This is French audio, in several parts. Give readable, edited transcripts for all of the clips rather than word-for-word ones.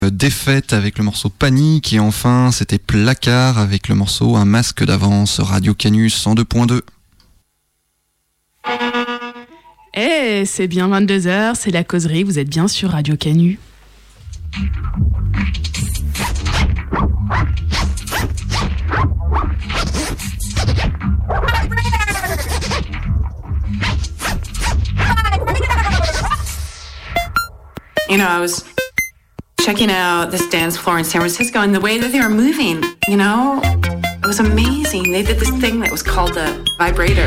Défaite avec le morceau Panique et enfin c'était Placard avec le morceau Un masque d'avance. Radio Canu 102.2. Eh, c'est bien 22h, c'est la causerie, vous êtes bien sur Radio Canu. You know, I was checking out this dance floor in San Francisco and the way that they were moving, you know, it was amazing. They did this thing that was called the vibrator.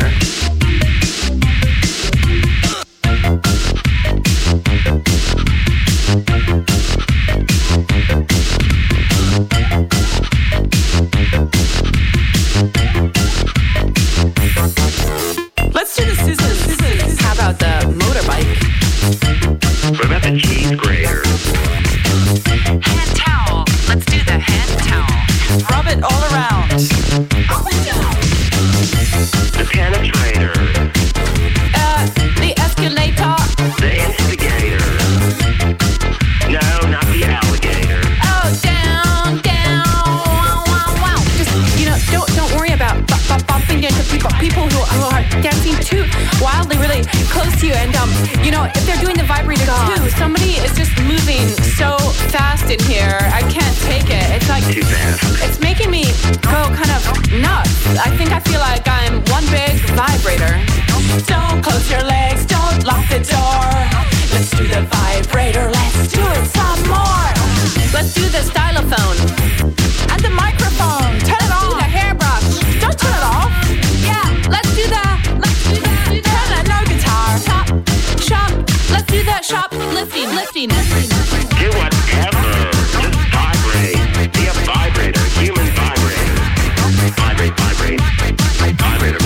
Let's do the scissors. How about the motorbike? What about the cheese grater? Hand towel. Let's do the hand towel. Rub it all around. Up and down. The penetrator. The escalator. The instigator. No, not the alligator. Oh, down, down. Wow, wow, wow. Just, you know, don't worry about bumping into people who are dancing too wildly, really close to you. And, you know, if they're doing the vibrator too, somebody is just moving so fast in here. I can't take it. It's like, Too fast. it's making me go kind of nuts. I feel like I'm one big vibrator. Don't close your legs, don't lock the door. Let's do the vibrator, let's do it some more. Let's do the stylophone. And the microphone, turn it on. The hairbrush, don't turn it off. Yeah, let's do that. Turn that no guitar. Shop, let's do that shoplifting. Do whatever. Just vibrate. Be a vibrator. Human vibrator. Vibrate. Vibrator.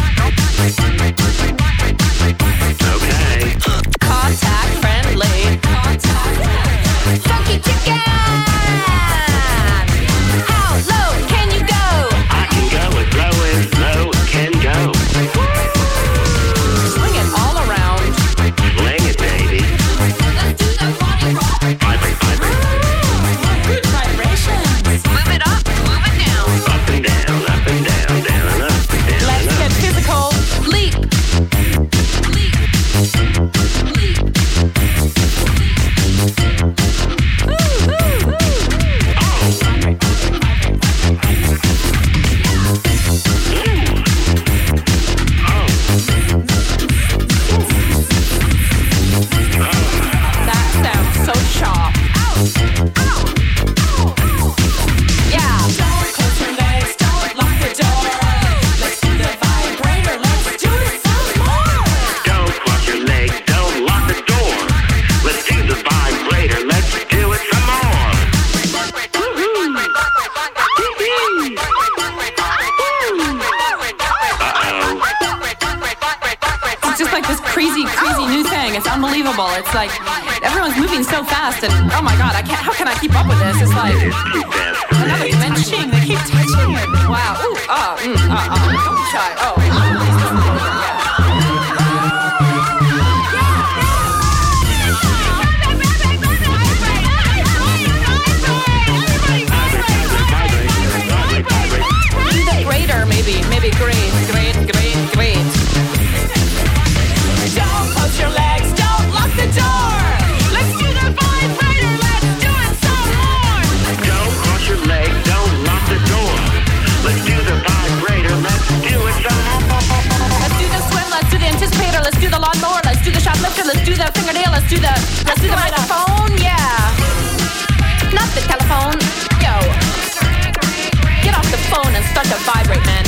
Okay. Contact friendly. Funky chicken. How low can you go? I can go as low as low can go. Swing it all around. Sling it, baby. Let's do the body rock. Vibrate. Good vibrations. Move it up, move it down. Up and down, down and up, down Let's and get up. physical. Leap. That sounds so sharp. Yeah. Don't close your legs, don't lock the door. Let's do the vibrator, let's do it some more. Don't cross your legs, don't lock the door. Let's do the vibrator, let's do it some more. It's just like this crazy new thing. It's unbelievable. It's like everyone's moving so fast, and oh my god, how can I keep up with this? It's like It is too fast for another me. dimension. They keep touching it. Wow. Ooh. Don't try. Oh. Do the greater, maybe great. Don't close your legs, don't lock the door. Let's do the vibrator, let's do it some more. Don't cross your legs, don't lock the door. Let's do the vibrator, let's do it some more. Let's do the swim, let's do the anticipator, let's do the lawnmower, let's do the shoplifter, let's do the fingernail, let's do the microphone, yeah. Not the telephone, yo. Get off the phone and start to vibrate, man.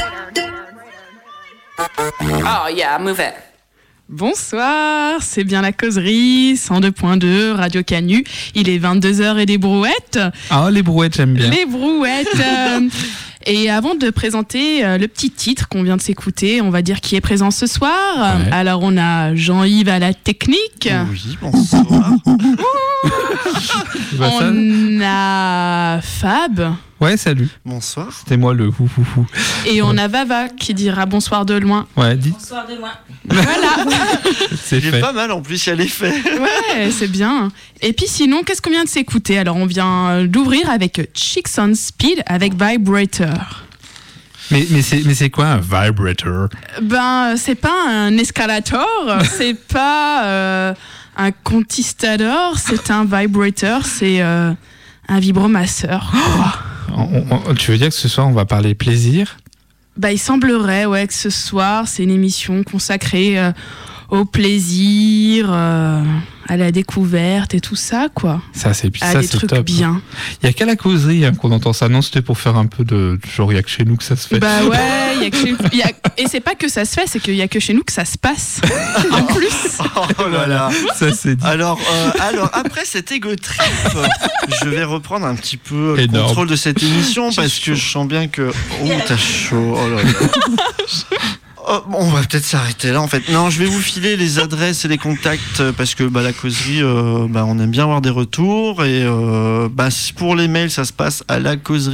Oh yeah, move it. Bonsoir, c'est bien la causerie, 102.2, Radio Canu. Il est 22h et des brouettes. Ah, les brouettes, j'aime bien. Les brouettes. Et avant de présenter le petit titre qu'on vient de s'écouter, on va dire qui est présent ce soir. Ouais. Alors on a Jean-Yves à la technique. Oui, bonsoir. On a Fab Ouais, salut. Bonsoir. C'était moi le fou. Et on a Vava qui dira bonsoir de loin. Ouais, dis. Bonsoir de loin. Voilà. C'est Il est fait. pas mal en plus, il y a l'effet. Ouais, c'est bien. Et puis sinon, qu'est-ce qu'on vient de s'écouter? Alors, on vient d'ouvrir avec Chicks on Speed avec Vibrator. Mais c'est quoi un vibrator? Ben, c'est pas un escalator, c'est pas un conquistador, c'est un vibrator, c'est un vibromasseur. Tu veux dire que ce soir on va parler plaisir? Bah, il semblerait, ouais, que ce soir, c'est une émission consacrée au plaisir, à la découverte et tout ça, quoi. Ça, c'est À ça, des c'est trucs top. bien. Il y a qu'à la causerie qu'on entend ça. Non, c'était pour faire un peu de genre, il y a que chez nous que ça se fait. Bah ouais, et c'est pas que ça se fait, c'est qu'il y a que chez nous que ça se passe. En plus. Oh là là. Ça c'est dit. Alors, après cet ego trip, je vais reprendre un petit peu le Énorme. contrôle de cette émission parce que je sens bien que... Oh, t'as chaud. Oh là là. Oh, bon, on va peut-être s'arrêter là en fait. Non, je vais vous filer les adresses et les contacts parce que la causerie, on aime bien avoir des retours et pour les mails, ça se passe à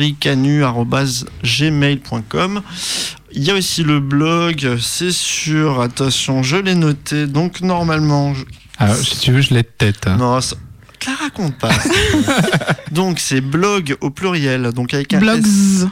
lacauseriecanu@gmail.com. Il y a aussi le blog, c'est sûr. Attention, je l'ai noté. Donc normalement, Alors, si tu veux, je l'ai de tête. non, ça... te la raconte pas. Donc c'est blog au pluriel, donc avec un Blogs. S,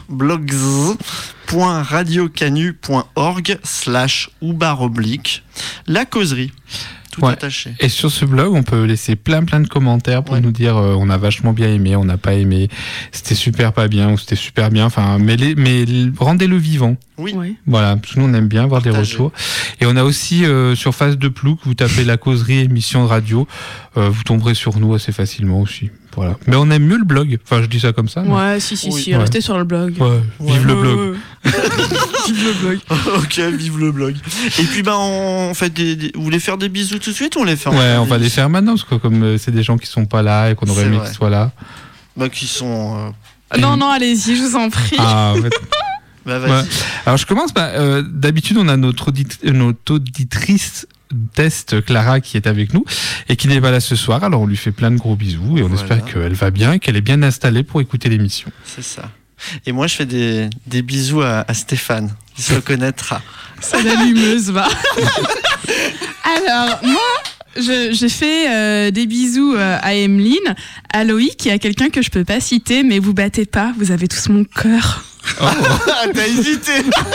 blogs.radiocanu.org/ou/, la causerie, tout Ouais. attaché. Et sur ce blog, on peut laisser plein de commentaires pour Ouais. nous dire on a vachement bien aimé, on n'a pas aimé, c'était super pas bien ou c'était super bien. Enfin, mais rendez-le vivant. Oui. Ouais. Voilà, parce que nous on aime bien avoir des Partagez. retours. Et on a aussi sur Face de Plouc, vous tapez la causerie émission de radio, vous tomberez sur nous assez facilement aussi. Voilà. Mais on aime mieux le blog. Enfin, je dis ça comme ça. mais- Ouais, si, Oui. Ouais. restez sur le blog. Ouais, vive le blog. Vive le blog. Ok, vive le blog. Et puis on fait vous voulez faire des bisous tout de suite ou on les fait en Ouais, fin on va les d'émission faire maintenant parce que comme c'est des gens qui sont pas là et qu'on aurait C'est aimé vrai. qu'ils soient là. Qui sont... Non, allez-y, je vous en prie. Ah, en fait, vas-y. ouais. Alors je commence. D'habitude, on a notre auditrice test Clara qui est avec nous et qui n'est pas là ce soir. Alors on lui fait plein de gros bisous et on Voilà. espère qu'elle va bien et qu'elle est bien installée pour écouter l'émission. C'est ça. Et moi je fais des bisous à Stéphane, il se reconnaîtra. C'est l'allumeuse, va. Alors, moi, je fais des bisous à Emeline, à Loïc et à quelqu'un que je peux pas citer, mais vous battez pas, vous avez tous mon cœur. T'as hésité.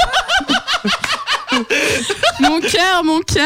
Mon cœur.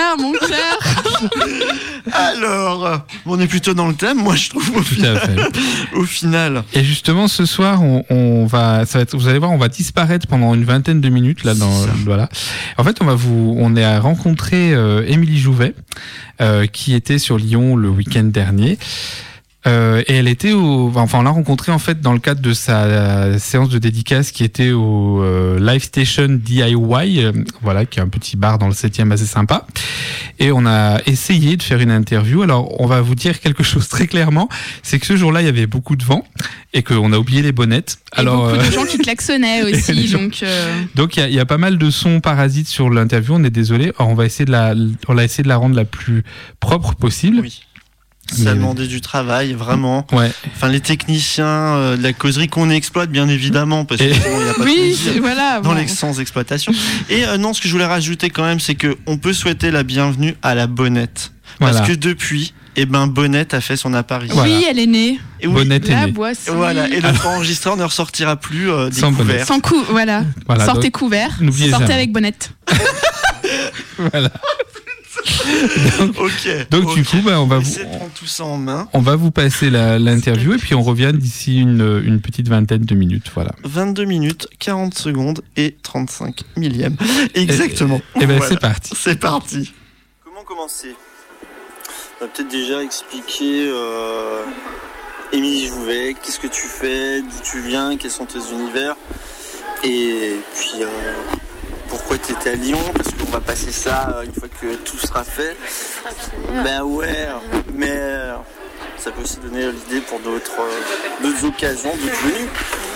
Alors, on est plutôt dans le thème, moi je trouve Tout à fait. au final. Et justement, ce soir, on va, vous allez voir, on va disparaître pendant une vingtaine de minutes là. Voilà. En fait, on a rencontré Émilie Jouvet, qui était sur Lyon le week-end dernier. Et elle était on l'a rencontrée en fait dans le cadre de sa séance de dédicace qui était au Live Station DIY, voilà, qui est un petit bar dans le 7e assez sympa. Et on a essayé de faire une interview. Alors, on va vous dire quelque chose très clairement, c'est que ce jour-là, il y avait beaucoup de vent et qu'on a oublié les bonnettes. Et Alors, beaucoup de gens qui klaxonnaient aussi, les gens- donc... il y a pas mal de sons parasites sur l'interview. On est désolé. Alors, on a essayé de la rendre la plus propre possible. Oui. Ça a demandé du travail, vraiment. Ouais. Enfin, les techniciens de la causerie qu'on exploite, bien évidemment, parce qu'il n'y a pas de Oui, plaisir voilà. dans bon. les sans exploitation. Et non, ce que je voulais rajouter quand même, c'est qu'on peut souhaiter la bienvenue à la Bonnette. Parce Voilà. que depuis, Bonnette a fait son apparition. Voilà. Oui, elle est née. Et oui, Bonnette est La née. boisson. voilà. Et notre enregistreur ne ressortira plus Sans découvert. Sans coup, voilà. Voilà, Sortez donc, couvert, n'oubliez sortez jamais. avec bonnette. Voilà. Ok. Donc du coup, on va Essayez de prendre tout ça en main. on va vous passer l'interview et puis on revient d'ici une petite vingtaine de minutes. Voilà. 22 minutes, 40 secondes et 35 millièmes. Exactement. Et ben Voilà. c'est parti. C'est parti. Comment commencer? On va peut-être déjà expliquer Émilie Jouvet, qu'est-ce que tu fais, d'où tu viens, quels sont tes univers, et puis pourquoi tu étais à Lyon, parce qu'on va passer ça une fois que tout sera fait. Ben ouais, mais ça peut aussi donner l'idée pour d'autres occasions, d'autres venues.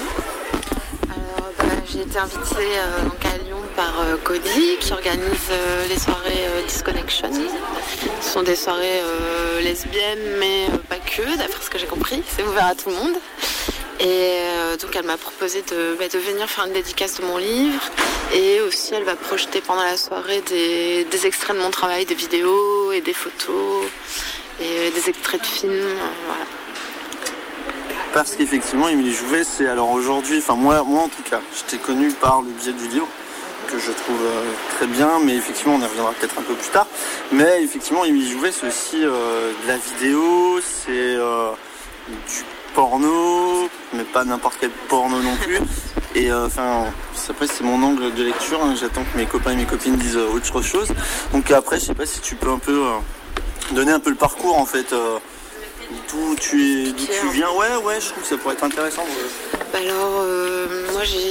Alors, j'ai été invitée donc à Lyon par Cody qui organise les soirées Disconnection. Ce sont des soirées lesbiennes mais pas que, d'après ce que j'ai compris, c'est ouvert à tout le monde. Et donc elle m'a proposé de venir faire une dédicace de mon livre. Et aussi elle va projeter pendant la soirée des extraits de mon travail, des vidéos et des photos et des extraits de films. Voilà. Parce qu'effectivement, Émilie Jouvet, c'est alors aujourd'hui, enfin moi en tout cas, je t'ai connu par le biais du livre, que je trouve très bien, mais effectivement on y reviendra peut-être un peu plus tard. Mais effectivement, Émilie Jouvet, c'est aussi de la vidéo, c'est du porno, mais pas n'importe quel porno non plus. Et enfin, après c'est mon angle de lecture, hein, j'attends que mes copains et mes copines disent autre chose. Donc après, je sais pas si tu peux un peu donner un peu le parcours en fait. D'où tu viens, ouais, je trouve que ça pourrait être intéressant. Alors, moi, je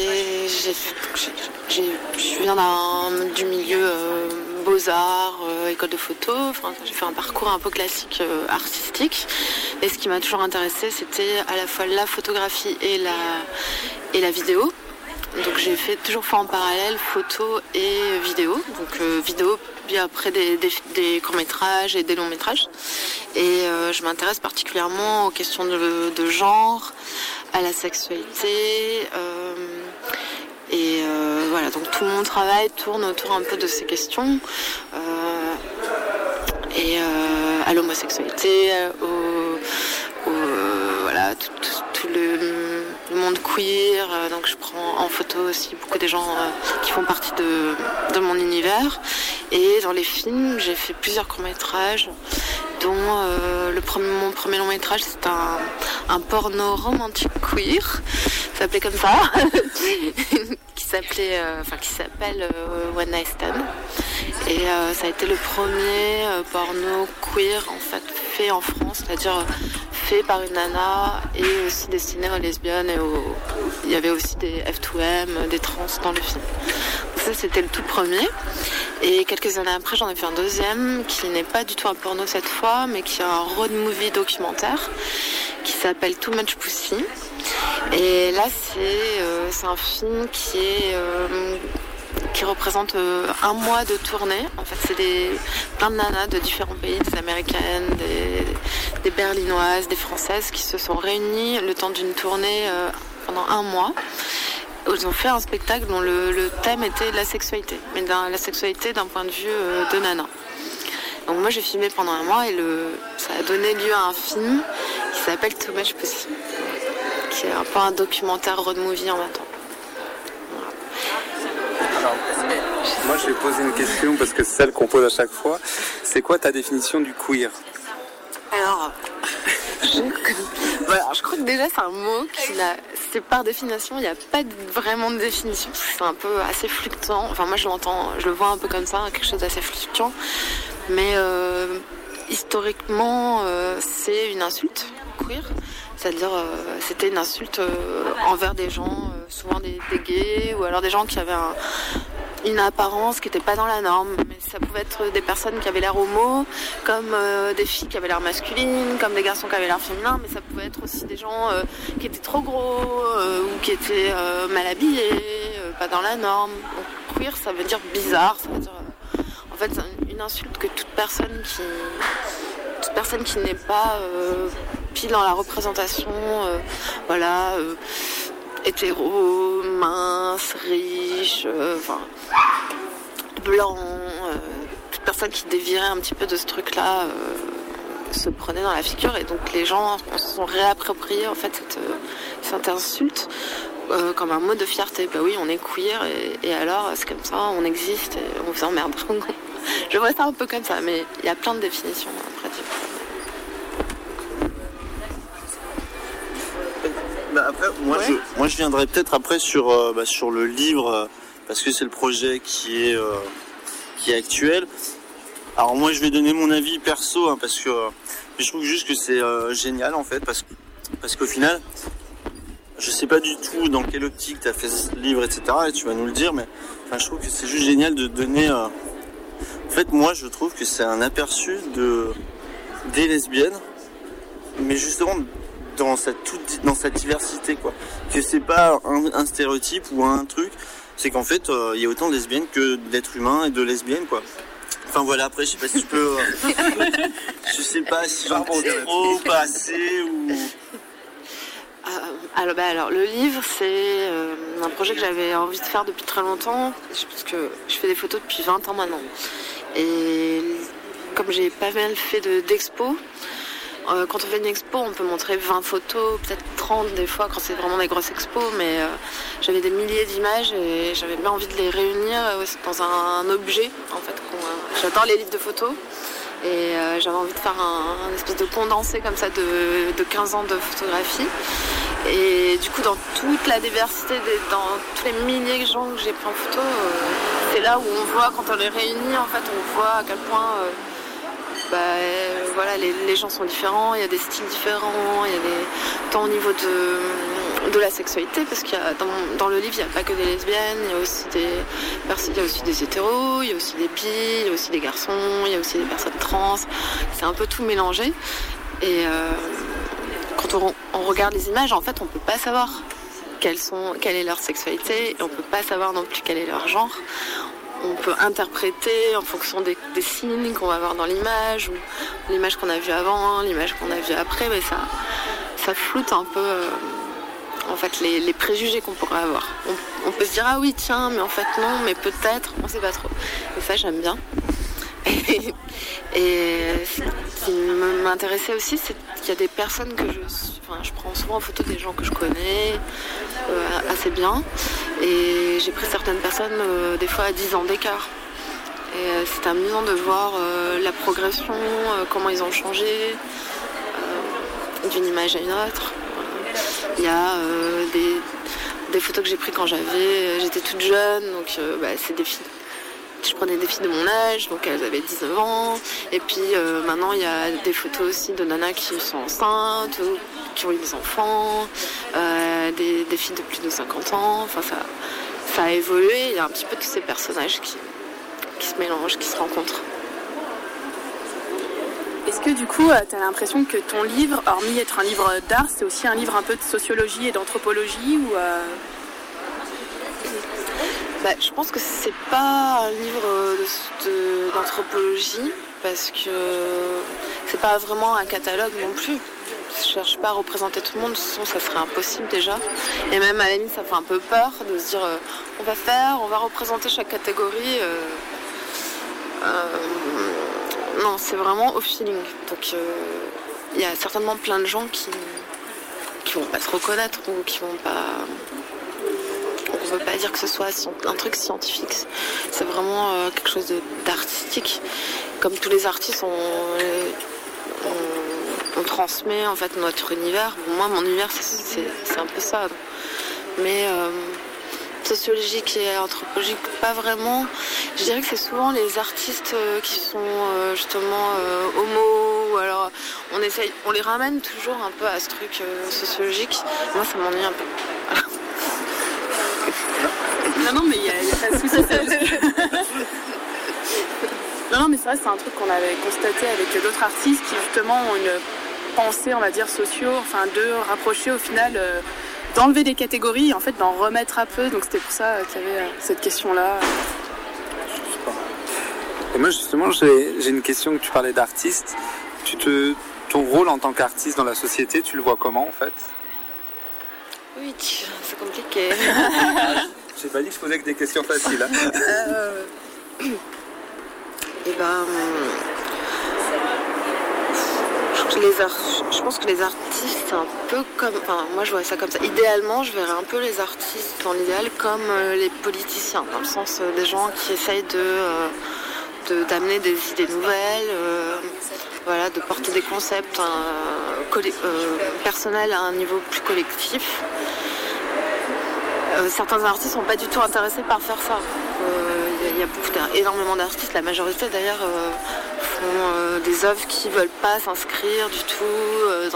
viens du milieu beaux-arts, école de photo. Enfin, j'ai fait un parcours un peu classique artistique. Et ce qui m'a toujours intéressé, c'était à la fois la photographie et la vidéo. Donc j'ai toujours fait en parallèle photo et vidéo. Donc vidéo, puis après des courts-métrages et des longs-métrages. Et je m'intéresse particulièrement aux questions de genre, à la sexualité. Voilà, donc tout mon travail tourne autour un peu de ces questions. À l'homosexualité, voilà, tout le monde queer. Donc je prends en photo aussi beaucoup des gens qui font partie de mon univers. Et dans les films, j'ai fait plusieurs courts-métrages, dont mon premier long-métrage, c'est un porno romantique queer, ça s'appelait comme ça, qui s'appelle One Night Stand. Et ça a été le premier porno queer en fait fait en France, c'est-à-dire fait par une nana et aussi destiné aux lesbiennes il y avait aussi des F2M, des trans dans le film. Donc ça c'était le tout premier. Et quelques années après j'en ai fait un deuxième qui n'est pas du tout un porno cette fois, mais qui est un road movie documentaire qui s'appelle Too Much Pussy. Et là c'est un film qui représente un mois de tournée. En fait, c'est plein de nanas de différents pays, des américaines, des berlinoises, des françaises qui se sont réunies le temps d'une tournée pendant un mois. Ils ont fait un spectacle dont le thème était la sexualité, mais la sexualité d'un point de vue de nana. Donc moi j'ai filmé pendant un mois et ça a donné lieu à un film qui s'appelle Too Much Pussy, qui est un peu un documentaire road movie en même temps. Alors, moi je vais poser une question parce que c'est celle qu'on pose à chaque fois. C'est quoi ta définition du queer ? Alors, je crois que déjà c'est un mot c'est par définition, il n'y a pas vraiment de définition. C'est un peu assez fluctuant. Enfin moi je le vois un peu comme ça, quelque chose d'assez fluctuant. Mais historiquement, c'est une insulte, queer. C'est-à-dire, c'était une insulte envers des gens, souvent des gays, ou alors des gens qui avaient une apparence qui n'était pas dans la norme. Mais ça pouvait être des personnes qui avaient l'air homo, comme des filles qui avaient l'air masculines, comme des garçons qui avaient l'air féminins, mais ça pouvait être aussi des gens qui étaient trop gros, ou qui étaient mal habillés, pas dans la norme. Donc queer, ça veut dire bizarre, ça veut dire... en fait, c'est une insulte que toute personne qui n'est pas pile dans la représentation, hétéro, mince, riche, blanc, toute personne qui dévierait un petit peu de ce truc-là se prenait dans la figure. Et donc les gens se sont réappropriés en fait cette insulte comme un mot de fierté. Bah oui, on est queer et alors c'est comme ça, on existe et on vous emmerde. Je vois ça un peu comme ça, mais il y a plein de définitions après. Après, moi je viendrai peut-être après sur le livre, parce que c'est le projet qui est actuel. Alors moi je vais donner mon avis perso, parce que je trouve juste que c'est génial en fait, parce qu'au final, je sais pas du tout dans quelle optique tu as fait ce livre, etc. Et tu vas nous le dire, mais je trouve que c'est juste génial de donner... En fait, moi je trouve que c'est un aperçu des lesbiennes, mais justement... dans sa diversité, quoi. Que c'est pas un stéréotype ou un truc, c'est qu'en fait il y a autant de lesbiennes que d'êtres humains et de lesbiennes, quoi. Enfin voilà, après je sais pas si je peux je sais pas si j'en dis trop, pas assez ou... Alors, le livre, c'est un projet que j'avais envie de faire depuis très longtemps, parce que je fais des photos depuis 20 ans maintenant. Et comme j'ai pas mal fait d'expos, quand on fait une expo, on peut montrer 20 photos, peut-être 30 des fois, quand c'est vraiment des grosses expos, mais j'avais des milliers d'images et j'avais bien envie de les réunir dans un objet, en fait. J'adore les livres de photos. Et j'avais envie de faire un espèce de condensé comme ça de 15 ans de photographie. Et du coup, dans toute la diversité, dans tous les milliers de gens que j'ai pris en photo, c'est là où on voit, quand on les réunit, en fait, on voit à quel point voilà, les gens sont différents, il y a des styles différents, il y a tant au niveau de la sexualité, parce qu'il y a dans le livre, il n'y a pas que des lesbiennes, il y a aussi des hétéros, il y a aussi des bi, il y a aussi des garçons, il y a aussi des personnes trans, c'est un peu tout mélangé. Et quand on regarde les images, en fait, on ne peut pas savoir quelle est leur sexualité, et on ne peut pas savoir non plus quel est leur genre. On peut interpréter en fonction des signes qu'on va voir dans l'image, ou l'image qu'on a vue avant, l'image qu'on a vue après, mais ça floute un peu en fait les préjugés qu'on pourrait avoir. On peut se dire ah oui tiens, mais en fait non, mais peut-être, on sait pas trop. Et ça j'aime bien. Et ce qui m'intéressait aussi, c'est qu'il y a des personnes je prends souvent en photo des gens que je connais assez bien, et j'ai pris certaines personnes des fois à 10 ans d'écart. Et c'est amusant de voir la progression, comment ils ont changé d'une image à une autre. Il y a des photos que j'ai prises quand j'étais toute jeune, donc c'est des filles. Je prenais des filles de mon âge, donc elles avaient 19 ans. Et puis maintenant, il y a des photos aussi de nanas qui sont enceintes, ou qui ont eu des enfants, des filles de plus de 50 ans. Enfin, ça a évolué. Il y a un petit peu tous ces personnages qui se mélangent, qui se rencontrent. Est-ce que du coup, tu as l'impression que ton livre, hormis être un livre d'art, c'est aussi un livre un peu de sociologie et d'anthropologie ou Je pense que c'est pas un livre d'anthropologie, parce que c'est pas vraiment un catalogue non plus. Je cherche pas à représenter tout le monde, sinon ça serait impossible déjà. Et même à la limite, ça fait un peu peur de se dire on va représenter chaque catégorie. Non, c'est vraiment au feeling. Donc il y a certainement plein de gens qui vont pas se reconnaître ou qui vont pas. On ne veut pas dire que ce soit un truc scientifique, c'est vraiment quelque chose d'artistique. Comme tous les artistes, on transmet en fait notre univers. Bon, moi, mon univers, c'est un peu ça. Mais sociologique et anthropologique, pas vraiment. Je dirais que c'est souvent les artistes qui sont justement homo, ou alors on les ramène toujours un peu à ce truc sociologique. Moi, ça m'ennuie un peu. Non, mais il n'y a pas de souci. Non, mais c'est vrai, c'est un truc qu'on avait constaté avec d'autres artistes qui justement ont une pensée, on va dire, de rapprocher au final, d'enlever des catégories et en fait d'en remettre un peu. Donc c'était pour ça qu'il y avait cette question-là. Et moi justement, j'ai une question, que tu parlais d'artiste. Ton rôle en tant qu'artiste dans la société, tu le vois comment en fait ? Oui, c'est compliqué. J'ai pas dit que je posais que des questions faciles. Je pense que les artistes, c'est un peu comme... Enfin, moi, je vois ça comme ça. Idéalement, je verrais un peu les artistes, dans l'idéal, comme les politiciens, dans le sens des gens qui essayent d'amener des idées nouvelles, de porter des concepts personnels à un niveau plus collectif. Certains artistes sont pas du tout intéressés par faire ça. Il y a énormément d'artistes, la majorité d'ailleurs font des œuvres qui veulent pas s'inscrire du tout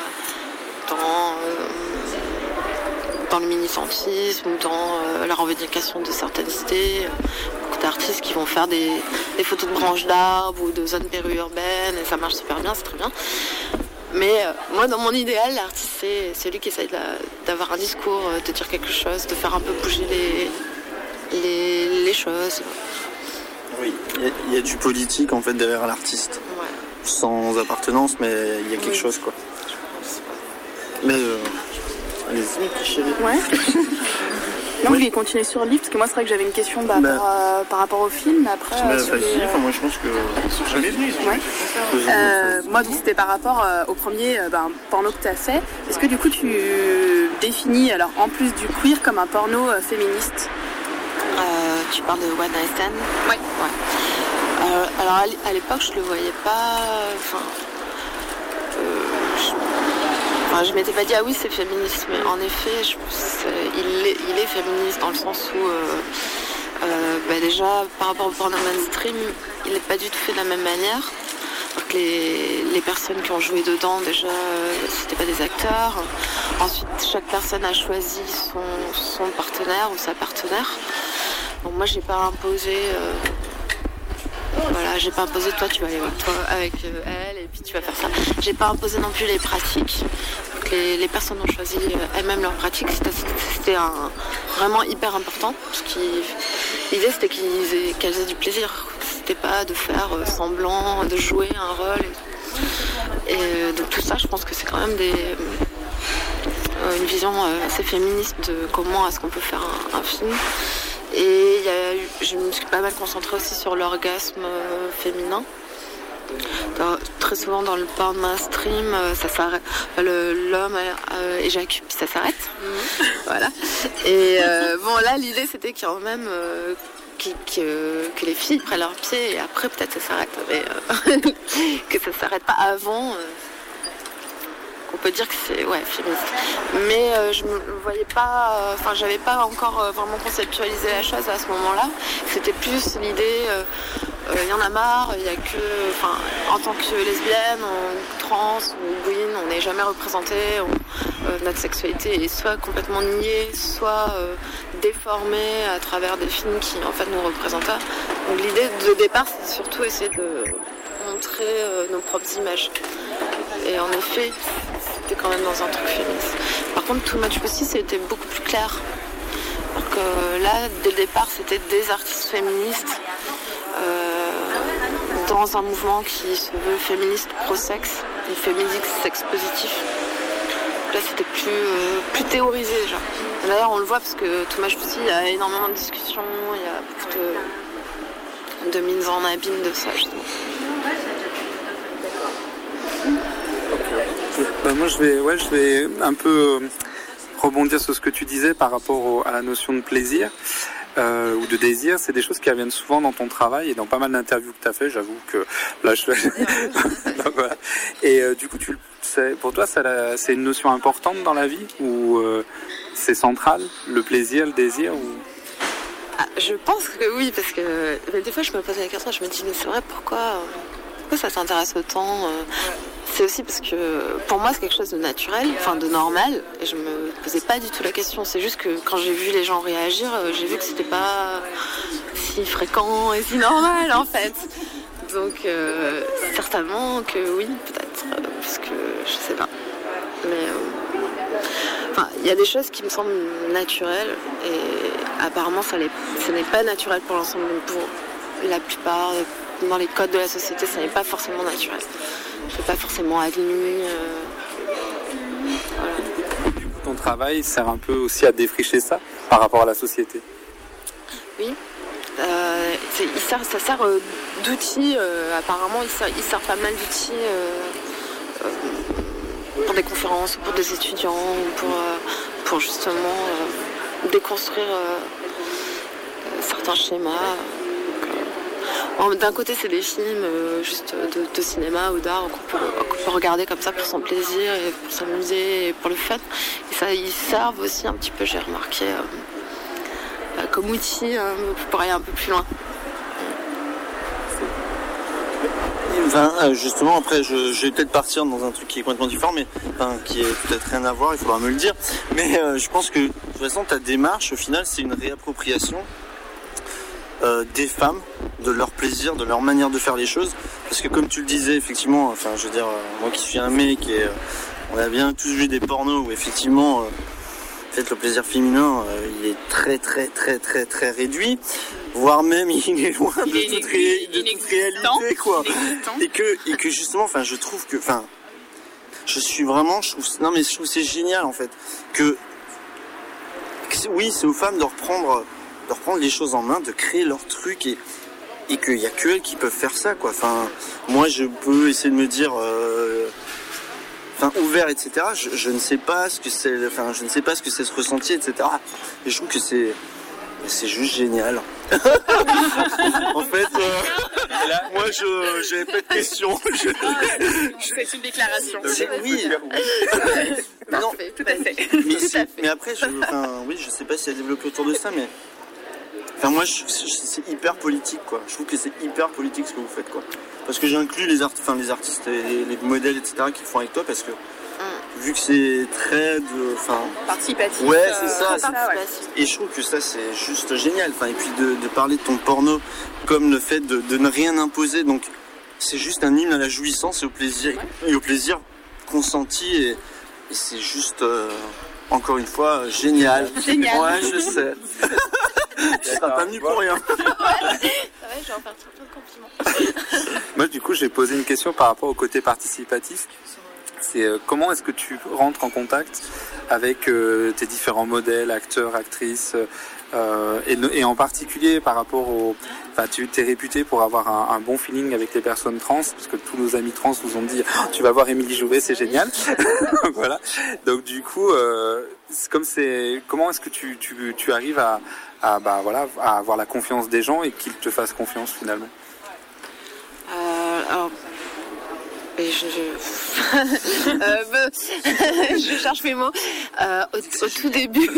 dans le militantisme ou dans la revendication de certaines idées. Beaucoup d'artistes qui vont faire des photos de branches d'arbres ou de zones périurbaines, et ça marche super bien, c'est très bien. Mais moi, dans mon idéal, l'artiste, c'est celui qui essaye d'avoir un discours, de dire quelque chose, de faire un peu bouger les choses. Oui, il y a du politique en fait derrière l'artiste. Ouais. Sans appartenance, mais il y a quelque chose quoi. Mais allez-y. Vas-y, petit chéri. Ouais. Non, je vais continuer sur le livre, parce que moi, c'est vrai que j'avais une question par rapport au film, mais après... facile, moi je pense que... Ouais. Moi, donc, c'était par rapport au premier porno que tu as fait. Est-ce que du coup, tu définis, alors en plus du queer, comme un porno féministe? Tu parles de One Night Stand? Ouais. Alors à l'époque, je le voyais pas... je m'étais pas dit ah oui c'est féministe, mais en effet il est féministe dans le sens où déjà par rapport au porno mainstream il n'est pas du tout fait de la même manière. Donc les personnes qui ont joué dedans déjà c'était pas des acteurs. Ensuite chaque personne a choisi son partenaire ou sa partenaire. Donc moi j'ai pas imposé j'ai pas imposé toi tu vas aller voir toi avec elle et puis tu vas faire ça. J'ai pas imposé non plus les pratiques. Donc les personnes ont choisi elles-mêmes leurs pratiques. C'était vraiment hyper important. Parce l'idée c'était qu'elles aient du plaisir. C'était pas de faire semblant, de jouer un rôle. Et donc tout ça je pense que c'est quand même une vision assez féministe de comment est-ce qu'on peut faire un film. Et je me suis pas mal concentrée aussi sur l'orgasme féminin. Très souvent dans le porn mainstream, ça s'arrête. L'homme éjacule puis ça s'arrête. Voilà. Et là l'idée c'était quand même que les filles prennent leurs pieds et après peut-être ça s'arrête. Mais que ça s'arrête pas avant. On peut dire que c'est féministe. Mais je me voyais pas, j'avais pas encore vraiment conceptualisé la chose à ce moment-là. C'était plus l'idée, il y en a marre, il y a que, en tant que lesbienne, trans ou queen, on n'est jamais représenté, notre sexualité est soit complètement niée, soit déformée à travers des films qui en fait nous représentent pas. Donc l'idée de départ, c'est surtout essayer de montrer nos propres images. Et en effet, c'était quand même dans un truc féministe. Par contre, Too Much Pussy, c'était beaucoup plus clair. Donc là, dès le départ, c'était des artistes féministes dans un mouvement qui se veut féministe pro-sexe, et féministe sexe positif. Donc là, c'était plus théorisé déjà. D'ailleurs, on le voit parce que Too Much Pussy, il y a énormément de discussions, il y a beaucoup de mises en abîme de ça, justement. Moi je vais un peu rebondir sur ce que tu disais par rapport à la notion de plaisir ou de désir. C'est des choses qui reviennent souvent dans ton travail et dans pas mal d'interviews que tu as fait. J'avoue que là je fais... Donc, voilà. Et du coup pour toi c'est une notion importante dans la vie ou c'est central, le plaisir, le désir ou... Je pense que oui, parce que des fois je me pose la question, je me dis mais c'est vrai pourquoi ça t'intéresse autant C'est aussi parce que pour moi c'est quelque chose de naturel, de normal, et je me posais pas du tout la question. C'est juste que quand j'ai vu les gens réagir, j'ai vu que c'était pas si fréquent et si normal en fait. Donc certainement que oui, peut-être, parce que je sais pas. Mais il y a des choses qui me semblent naturelles et apparemment ce n'est pas naturel pour l'ensemble, pour la plupart. Dans les codes de la société, ça n'est pas forcément naturel. C'est pas forcément admis. Voilà. Ton travail sert un peu aussi à défricher ça par rapport à la société. Oui. Ça sert d'outil. Apparemment, il sert pas mal d'outils pour des conférences, pour des étudiants, pour justement déconstruire certains schémas. D'un côté, c'est des films juste de cinéma ou d'art qu'on peut regarder comme ça pour son plaisir et pour s'amuser et pour le fun. Et ça, ils servent aussi un petit peu, j'ai remarqué, comme outil pour aller un peu plus loin. Justement, après, je vais peut-être partir dans un truc qui est complètement différent, mais qui est peut-être rien à voir, il faudra me le dire. Mais je pense que, de toute façon, ta démarche, au final, c'est une réappropriation des femmes, de leur plaisir, de leur manière de faire les choses. Parce que comme tu le disais, effectivement, moi qui suis un mec, on a bien tous vu des pornos où effectivement, le plaisir féminin, il est très très très très très réduit, voire même il est loin de toute réalité, quoi. Et que justement, je trouve que, je trouve c'est génial en fait, que c'est aux femmes de reprendre les choses en main, de créer leur truc et qu'il y a que elles qui peuvent faire ça, quoi. Enfin, moi, je peux essayer de me dire, ouvert, etc. Je ne sais pas ce que c'est, je ne sais pas ce que c'est ce ressenti, etc. Et je trouve que c'est juste génial. En fait, moi, j'avais pas de questions. C'est une déclaration. Oui. Non, Parfait, tout à fait. Mais après, je sais pas si elle a développé autour de ça, mais moi, c'est hyper politique, quoi. Je trouve que c'est hyper politique ce que vous faites, quoi. Parce que j'inclus les artistes et les modèles, etc. qui le font avec toi, parce que vu que c'est très participatif. Ouais, c'est ça. Ouais. Et je trouve que ça, c'est juste génial. Et puis de parler de ton porno comme le fait de ne rien imposer. Donc, c'est juste un hymne à la jouissance et au plaisir consenti. Et c'est juste, encore une fois, génial. Génial. Ouais, je sais. Je serai pas venu pour rien. Ça va, je vais en faire tout le compliments. Moi, du coup, j'ai posé une question par rapport au côté participatif. C'est comment est-ce que tu rentres en contact avec tes différents modèles, acteurs, actrices, et en particulier par rapport au... Enfin, tu t'es réputé pour avoir un bon feeling avec les personnes trans, parce que tous nos amis trans nous ont dit « Tu vas voir Émilie Jouvet, c'est génial !» Voilà. Donc du coup, comment est-ce que tu arrives à avoir la confiance des gens et qu'ils te fassent confiance finalement? Alors... Et je cherche mes mots. Au tout début,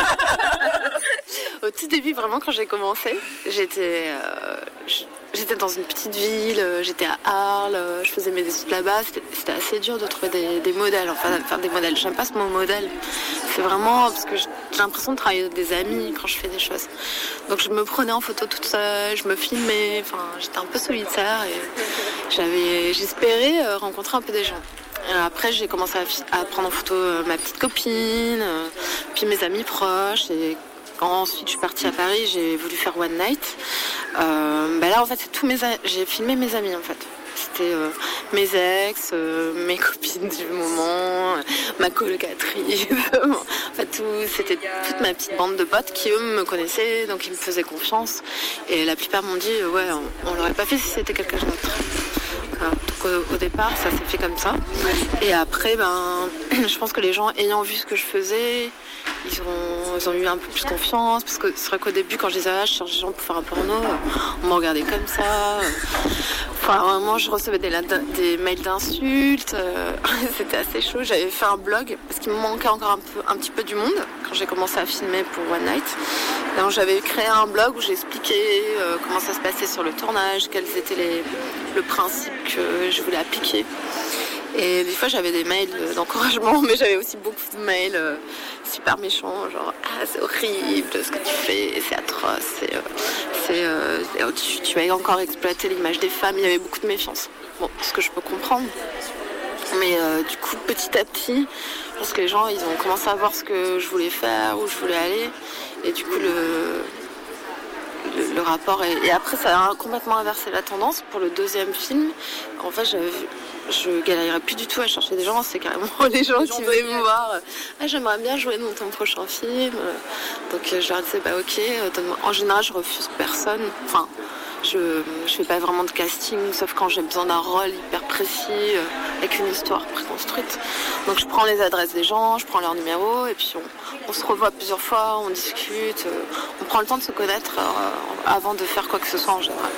vraiment, quand j'ai commencé, j'étais dans une petite ville, j'étais à Arles, je faisais mes études là-bas. C'était assez dur de trouver des modèles, enfin de faire des modèles. J'aime pas ce mot modèle. C'est vraiment parce que j'ai l'impression de travailler avec des amis quand je fais des choses. Donc je me prenais en photo toute seule, je me filmais. Enfin, j'étais un peu solitaire et j'espérais rencontrer un peu des gens. Et après, j'ai commencé à prendre en photo ma petite copine, puis mes amis proches. Et quand ensuite je suis partie à Paris, j'ai voulu faire One Night. Là, en fait, j'ai filmé mes amis, en fait. C'était mes ex, mes copines du moment, ma colocatrice. En fait, c'était toute ma petite bande de potes qui, eux, me connaissaient, donc ils me faisaient confiance. Et la plupart m'ont dit, ouais, on l'aurait pas fait si c'était quelqu'un d'autre. Donc au départ, ça s'est fait comme ça. Et après, je pense que les gens, ayant vu ce que je faisais, ils ont eu un peu plus confiance. Parce que c'est vrai qu'au début, quand je disais, je cherche des gens pour faire un porno, on me regardait comme ça. Enfin, vraiment, je recevais des mails d'insultes. C'était assez chaud. J'avais fait un blog parce qu'il me manquait encore un petit peu du monde quand j'ai commencé à filmer pour One Night. Donc, j'avais créé un blog où j'expliquais comment ça se passait sur le tournage, quels étaient le principe que je voulais appliquer. Et des fois j'avais des mails d'encouragement, mais j'avais aussi beaucoup de mails super méchants, genre c'est horrible ce que tu fais, c'est atroce, tu vas encore exploiter l'image des femmes. Il y avait beaucoup de méfiance, ce que je peux comprendre. Mais du coup, petit à petit, je pense que les gens ils ont commencé à voir ce que je voulais faire, où je voulais aller, et du coup le rapport et après ça a complètement inversé la tendance pour le deuxième film. En fait, je galérais plus du tout à chercher des gens, c'est carrément les gens qui venaient me voir. J'aimerais bien jouer dans ton prochain film. Donc je leur disais ok, en général je refuse personne. Enfin, je fais pas vraiment de casting, sauf quand j'ai besoin d'un rôle hyper précis, avec une histoire préconstruite. Donc je prends les adresses des gens, je prends leur numéro, et puis on se revoit plusieurs fois, on discute, on prend le temps de se connaître avant de faire quoi que ce soit en général.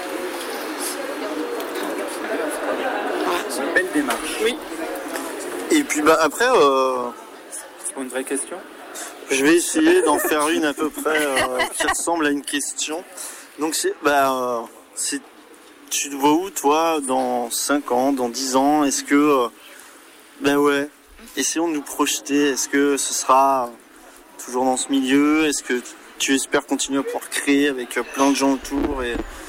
C'est une belle démarche. Oui. Et puis après... C'est une vraie question. Je vais essayer d'en faire une à peu près qui ressemble à une question. Donc tu te vois où toi dans 5 ans, dans 10 ans? Est-ce que essayons de nous projeter. Est-ce que ce sera toujours dans ce milieu? Est-ce que tu espères continuer à pouvoir créer avec plein de gens autour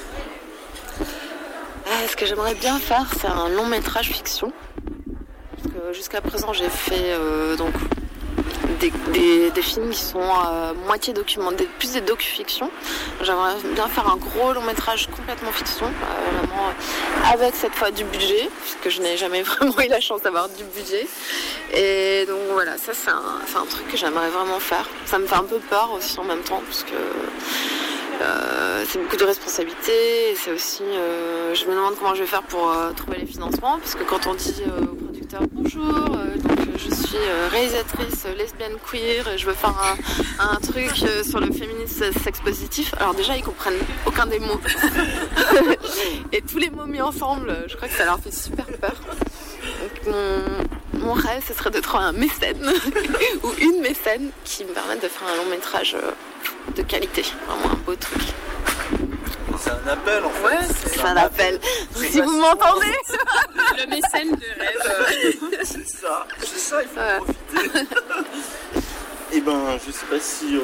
Ce que j'aimerais bien faire, c'est un long métrage fiction. Parce que jusqu'à présent j'ai fait des films qui sont moitié documentés, plus des docu-fictions. J'aimerais bien faire un gros long métrage complètement fiction, vraiment avec cette fois du budget, puisque je n'ai jamais vraiment eu la chance d'avoir du budget. Et donc voilà, ça c'est un truc que j'aimerais vraiment faire. Ça me fait un peu peur aussi en même temps, parce que c'est beaucoup de responsabilités et c'est aussi je me demande comment je vais faire pour trouver les financements, parce que quand on dit au producteur bonjour, donc je suis réalisatrice lesbienne queer et je veux faire un truc sur le féminisme sexe positif, alors déjà ils comprennent aucun des mots et tous les mots mis ensemble, je crois que ça leur fait super peur. Donc mon rêve, ce serait de trouver un mécène ou une mécène qui me permette de faire un long métrage de qualité, vraiment un beau truc. C'est un appel en fait. Ouais, c'est un appel. Si vous m'entendez. Le mécène de rêve. C'est ça, il faut profiter. Et ben, je sais pas si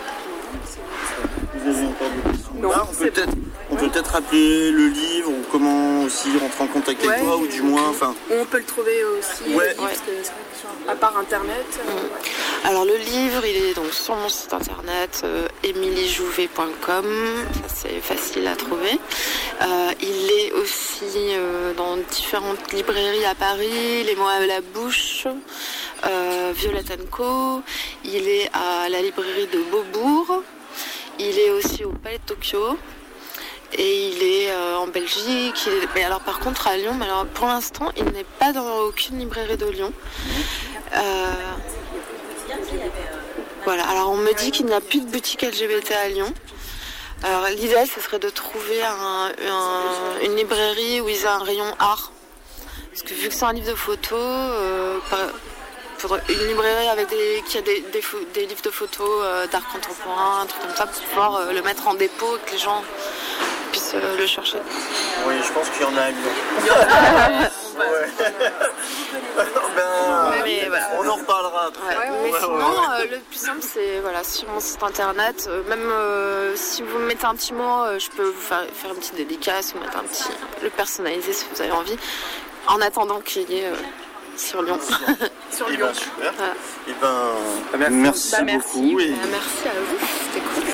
vous avez encore des questions. Non, on peut peut-être rappeler le livre, ou comment aussi rentrer en contact avec toi, ou du moins, enfin. On peut le trouver aussi, Ouais. parce que c'est vrai que à part internet. Alors le livre, il est donc sur mon site internet emilijouvet.com, c'est facile à trouver. Il est aussi dans différentes librairies à Paris, Les mots à la bouche, Violette & Co. Il est à la librairie de Beaubourg. Il est aussi au Palais de Tokyo. Et il est en Belgique. Mais alors par contre à Lyon, mais alors, pour l'instant, il n'est pas dans aucune librairie de Lyon. Voilà, alors on me dit qu'il n'y a plus de boutique LGBT à Lyon. Alors l'idéal, ce serait de trouver une librairie où ils ont un rayon art. Parce que vu que c'est un livre de photos, faudrait une librairie avec qui a des livres de photos d'art contemporain, un truc comme ça, pour pouvoir le mettre en dépôt et que les gens puissent le chercher. Oui, je pense qu'il y en a à Lyon. Mais voilà. On en reparlera après. Mais sinon, le plus simple, c'est sur mon site internet. Même si vous me mettez un petit mot, je peux vous faire une petite dédicace ou mettre le personnaliser si vous avez envie. En attendant qu'il y ait sur Lyon. Sur Lyon. Super. Merci beaucoup. Merci à vous. C'était cool.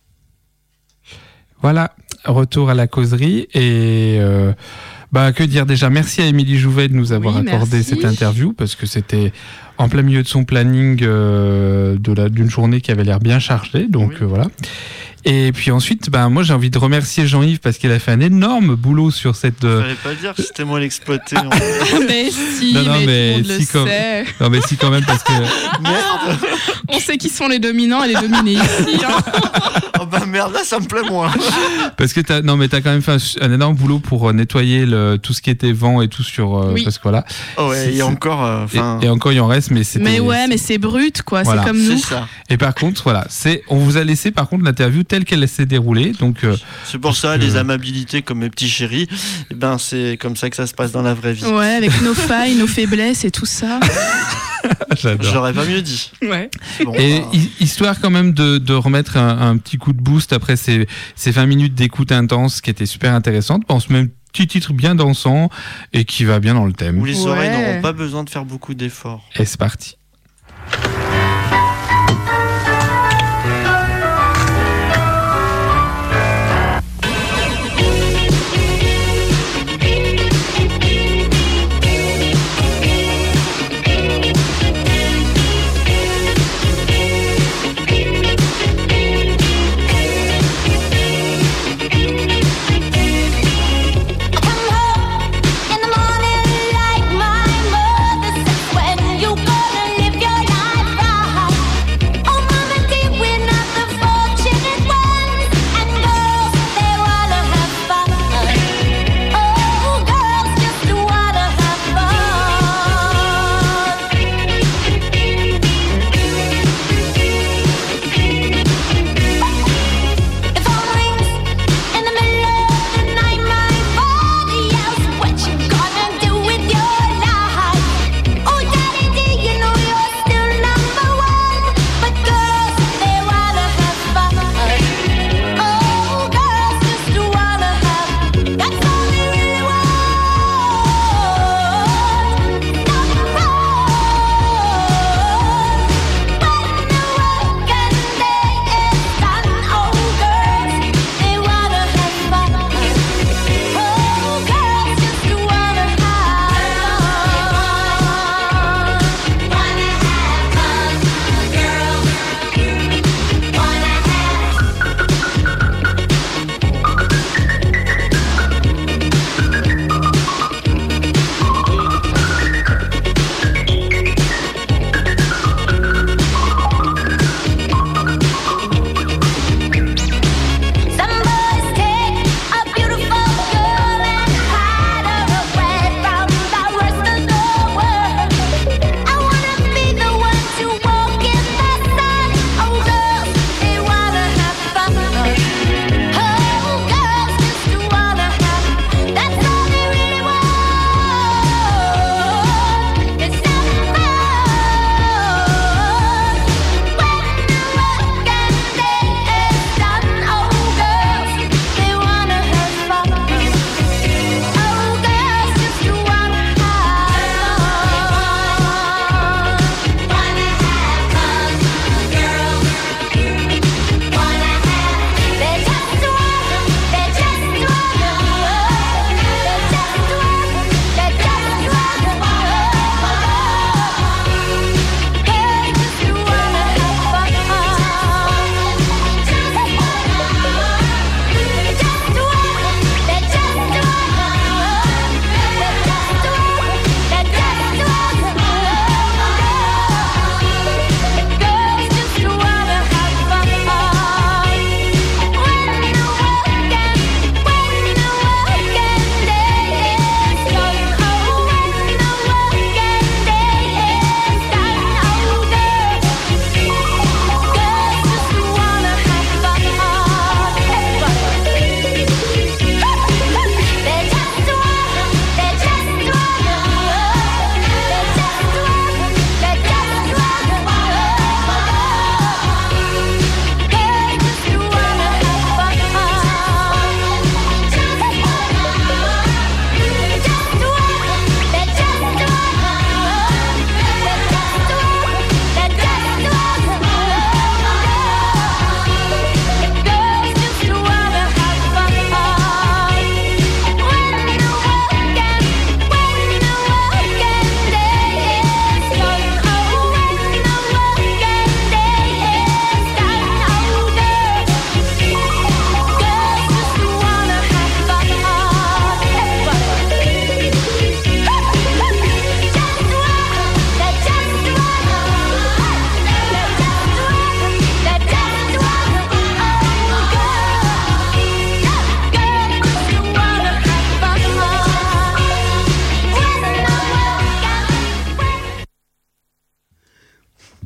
Voilà, retour à la causerie et que dire déjà, merci à Émilie Jouvet de nous avoir accordé cette interview parce que c'était en plein milieu de son planning d'une journée qui avait l'air bien chargée, donc voilà. Et puis ensuite, moi j'ai envie de remercier Jean-Yves parce qu'il a fait un énorme boulot sur cette. Fallait pas dire que c'était moi l'exploité. Mais si, mais tout le monde le sait. Non mais si quand même parce que. Merde. On sait qui sont les dominants et les dominés ici. Oh bah merde, là ça me plaît moins. Parce que t'as quand même fait un énorme boulot pour nettoyer tout ce qui était vent et tout sur. Parce que voilà. Oh ouais, il y a encore. Et encore il en reste, mais c'était. Mais c'est brut quoi, voilà. C'est comme nous. C'est ça. Et par contre voilà, on vous a laissé par contre l'interview telle qu'elle s'est déroulée, donc. C'est pour ça les amabilités comme mes petits chéris. Et c'est comme ça que ça se passe dans la vraie vie. Ouais, avec nos failles, nos faiblesses et tout ça. J'adore. J'aurais pas mieux dit. Ouais. Bon, et histoire quand même de remettre un petit coup de boost après ces 20 minutes d'écoute intense qui étaient super intéressantes. On se met un petit titre bien dansant et qui va bien dans le thème. Où les oreilles n'auront pas besoin de faire beaucoup d'efforts. Et c'est parti. In the morning, like my mother said, when you gonna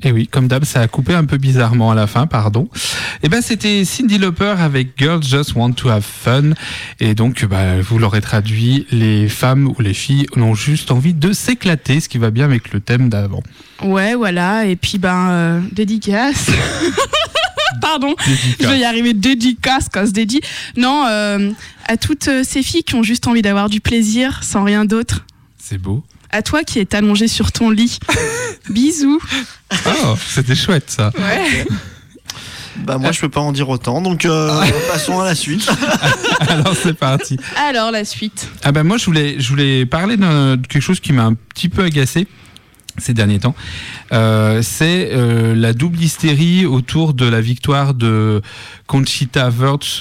Et oui, comme d'hab, ça a coupé un peu bizarrement à la fin, pardon. Et ben, c'était Cyndi Lauper avec Girls Just Want to Have Fun. Et donc, vous l'aurez traduit, les femmes ou les filles ont juste envie de s'éclater, ce qui va bien avec le thème d'avant. Ouais, voilà. Et puis, dédicace. Pardon, dédicace. Je vais y arriver, dédicace, casse dédi. Non, à toutes ces filles qui ont juste envie d'avoir du plaisir sans rien d'autre. C'est beau. À toi qui es allongé sur ton lit. Bisous. Oh, c'était chouette ça. Ouais. Moi je peux pas en dire autant, donc passons à la suite. Alors c'est parti. Alors la suite. Moi je voulais parler de quelque chose qui m'a un petit peu agacé ces derniers temps. C'est la double hystérie autour de la victoire de Conchita Wurst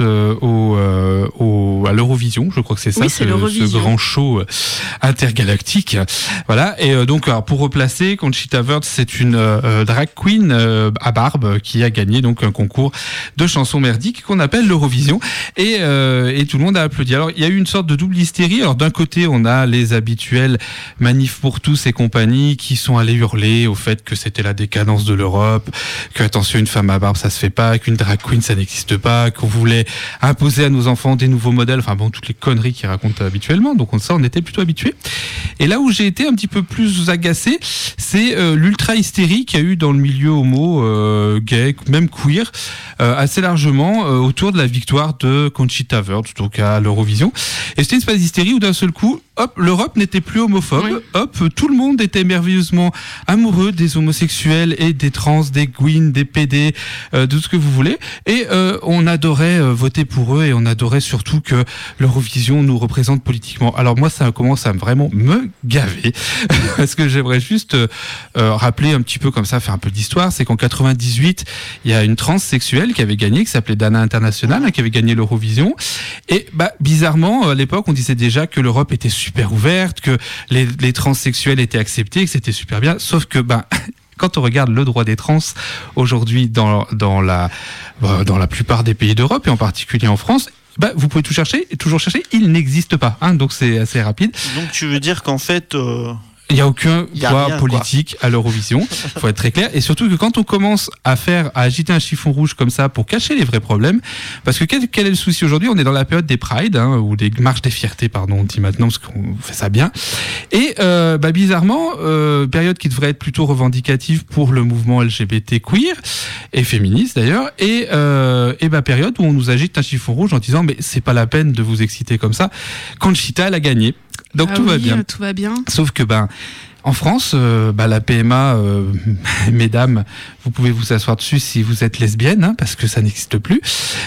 à l'Eurovision, je crois que c'est ça, oui, c'est ce grand show intergalactique. Voilà. Et donc, pour replacer, Conchita Wurst, c'est une drag queen à barbe qui a gagné donc un concours de chansons merdiques qu'on appelle l'Eurovision. Et tout le monde a applaudi. Alors, il y a eu une sorte de double hystérie. Alors, d'un côté, on a les habituels Manif pour tous et compagnie qui sont allés hurler au fait que c'était la décadence de l'Europe, que attention, une femme à barbe ça se fait pas, qu'une drag queen ça n'existe pas, qu'on voulait imposer à nos enfants des nouveaux modèles, toutes les conneries qu'ils racontent habituellement. Donc on était plutôt habitués. Et là où j'ai été un petit peu plus agacé, c'est l'ultra hystérie qu'il y a eu dans le milieu homo, gay, même queer, assez largement autour de la victoire de Conchita Wurst, donc à l'Eurovision. Et c'était une espèce d'hystérie où d'un seul coup, hop, l'Europe n'était plus homophobe, oui. Hop, tout le monde était merveilleusement amoureux des homosexuels et des trans, des gwyn, des PD, de tout ce que vous voulez. Et on adorait voter pour eux et on adorait surtout que l'Eurovision nous représente politiquement. Alors moi, ça commence à vraiment me gaver parce que j'aimerais juste rappeler un petit peu comme ça, faire un peu d'histoire. C'est qu'en 98, il y a une transsexuelle qui avait gagné, qui s'appelait Dana International, qui avait gagné l'Eurovision. Et bizarrement, à l'époque, on disait déjà que l'Europe était super ouverte, que les transsexuels étaient acceptés, que c'était super bien. Sauf que quand on regarde le droit des trans aujourd'hui dans la plupart des pays d'Europe et en particulier en France, vous pouvez toujours chercher, il n'existe pas. Donc c'est assez rapide. Donc tu veux dire qu'en fait il n'y a aucun poids politique à l'Eurovision, il faut être très clair. Et surtout que quand on commence à agiter un chiffon rouge comme ça pour cacher les vrais problèmes, parce que quel est le souci aujourd'hui ? On est dans la période des Pride, ou des marches des fiertés, on dit maintenant, parce qu'on fait ça bien. Et bizarrement, période qui devrait être plutôt revendicative pour le mouvement LGBT queer, et féministe d'ailleurs, et période où on nous agite un chiffon rouge en disant « mais c'est pas la peine de vous exciter comme ça, Conchita, elle a gagné ». Donc tout va bien. Tout va bien. Sauf que en France, la PMA, mesdames, vous pouvez vous asseoir dessus si vous êtes lesbienne, parce que ça n'existe plus.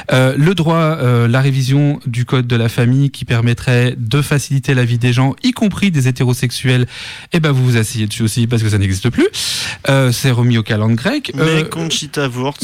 Le droit, la révision du code de la famille qui permettrait de faciliter la vie des gens, y compris des hétérosexuels, vous vous asseyez dessus aussi parce que ça n'existe plus. C'est remis au calendrier grec. Mais Conchita Wurst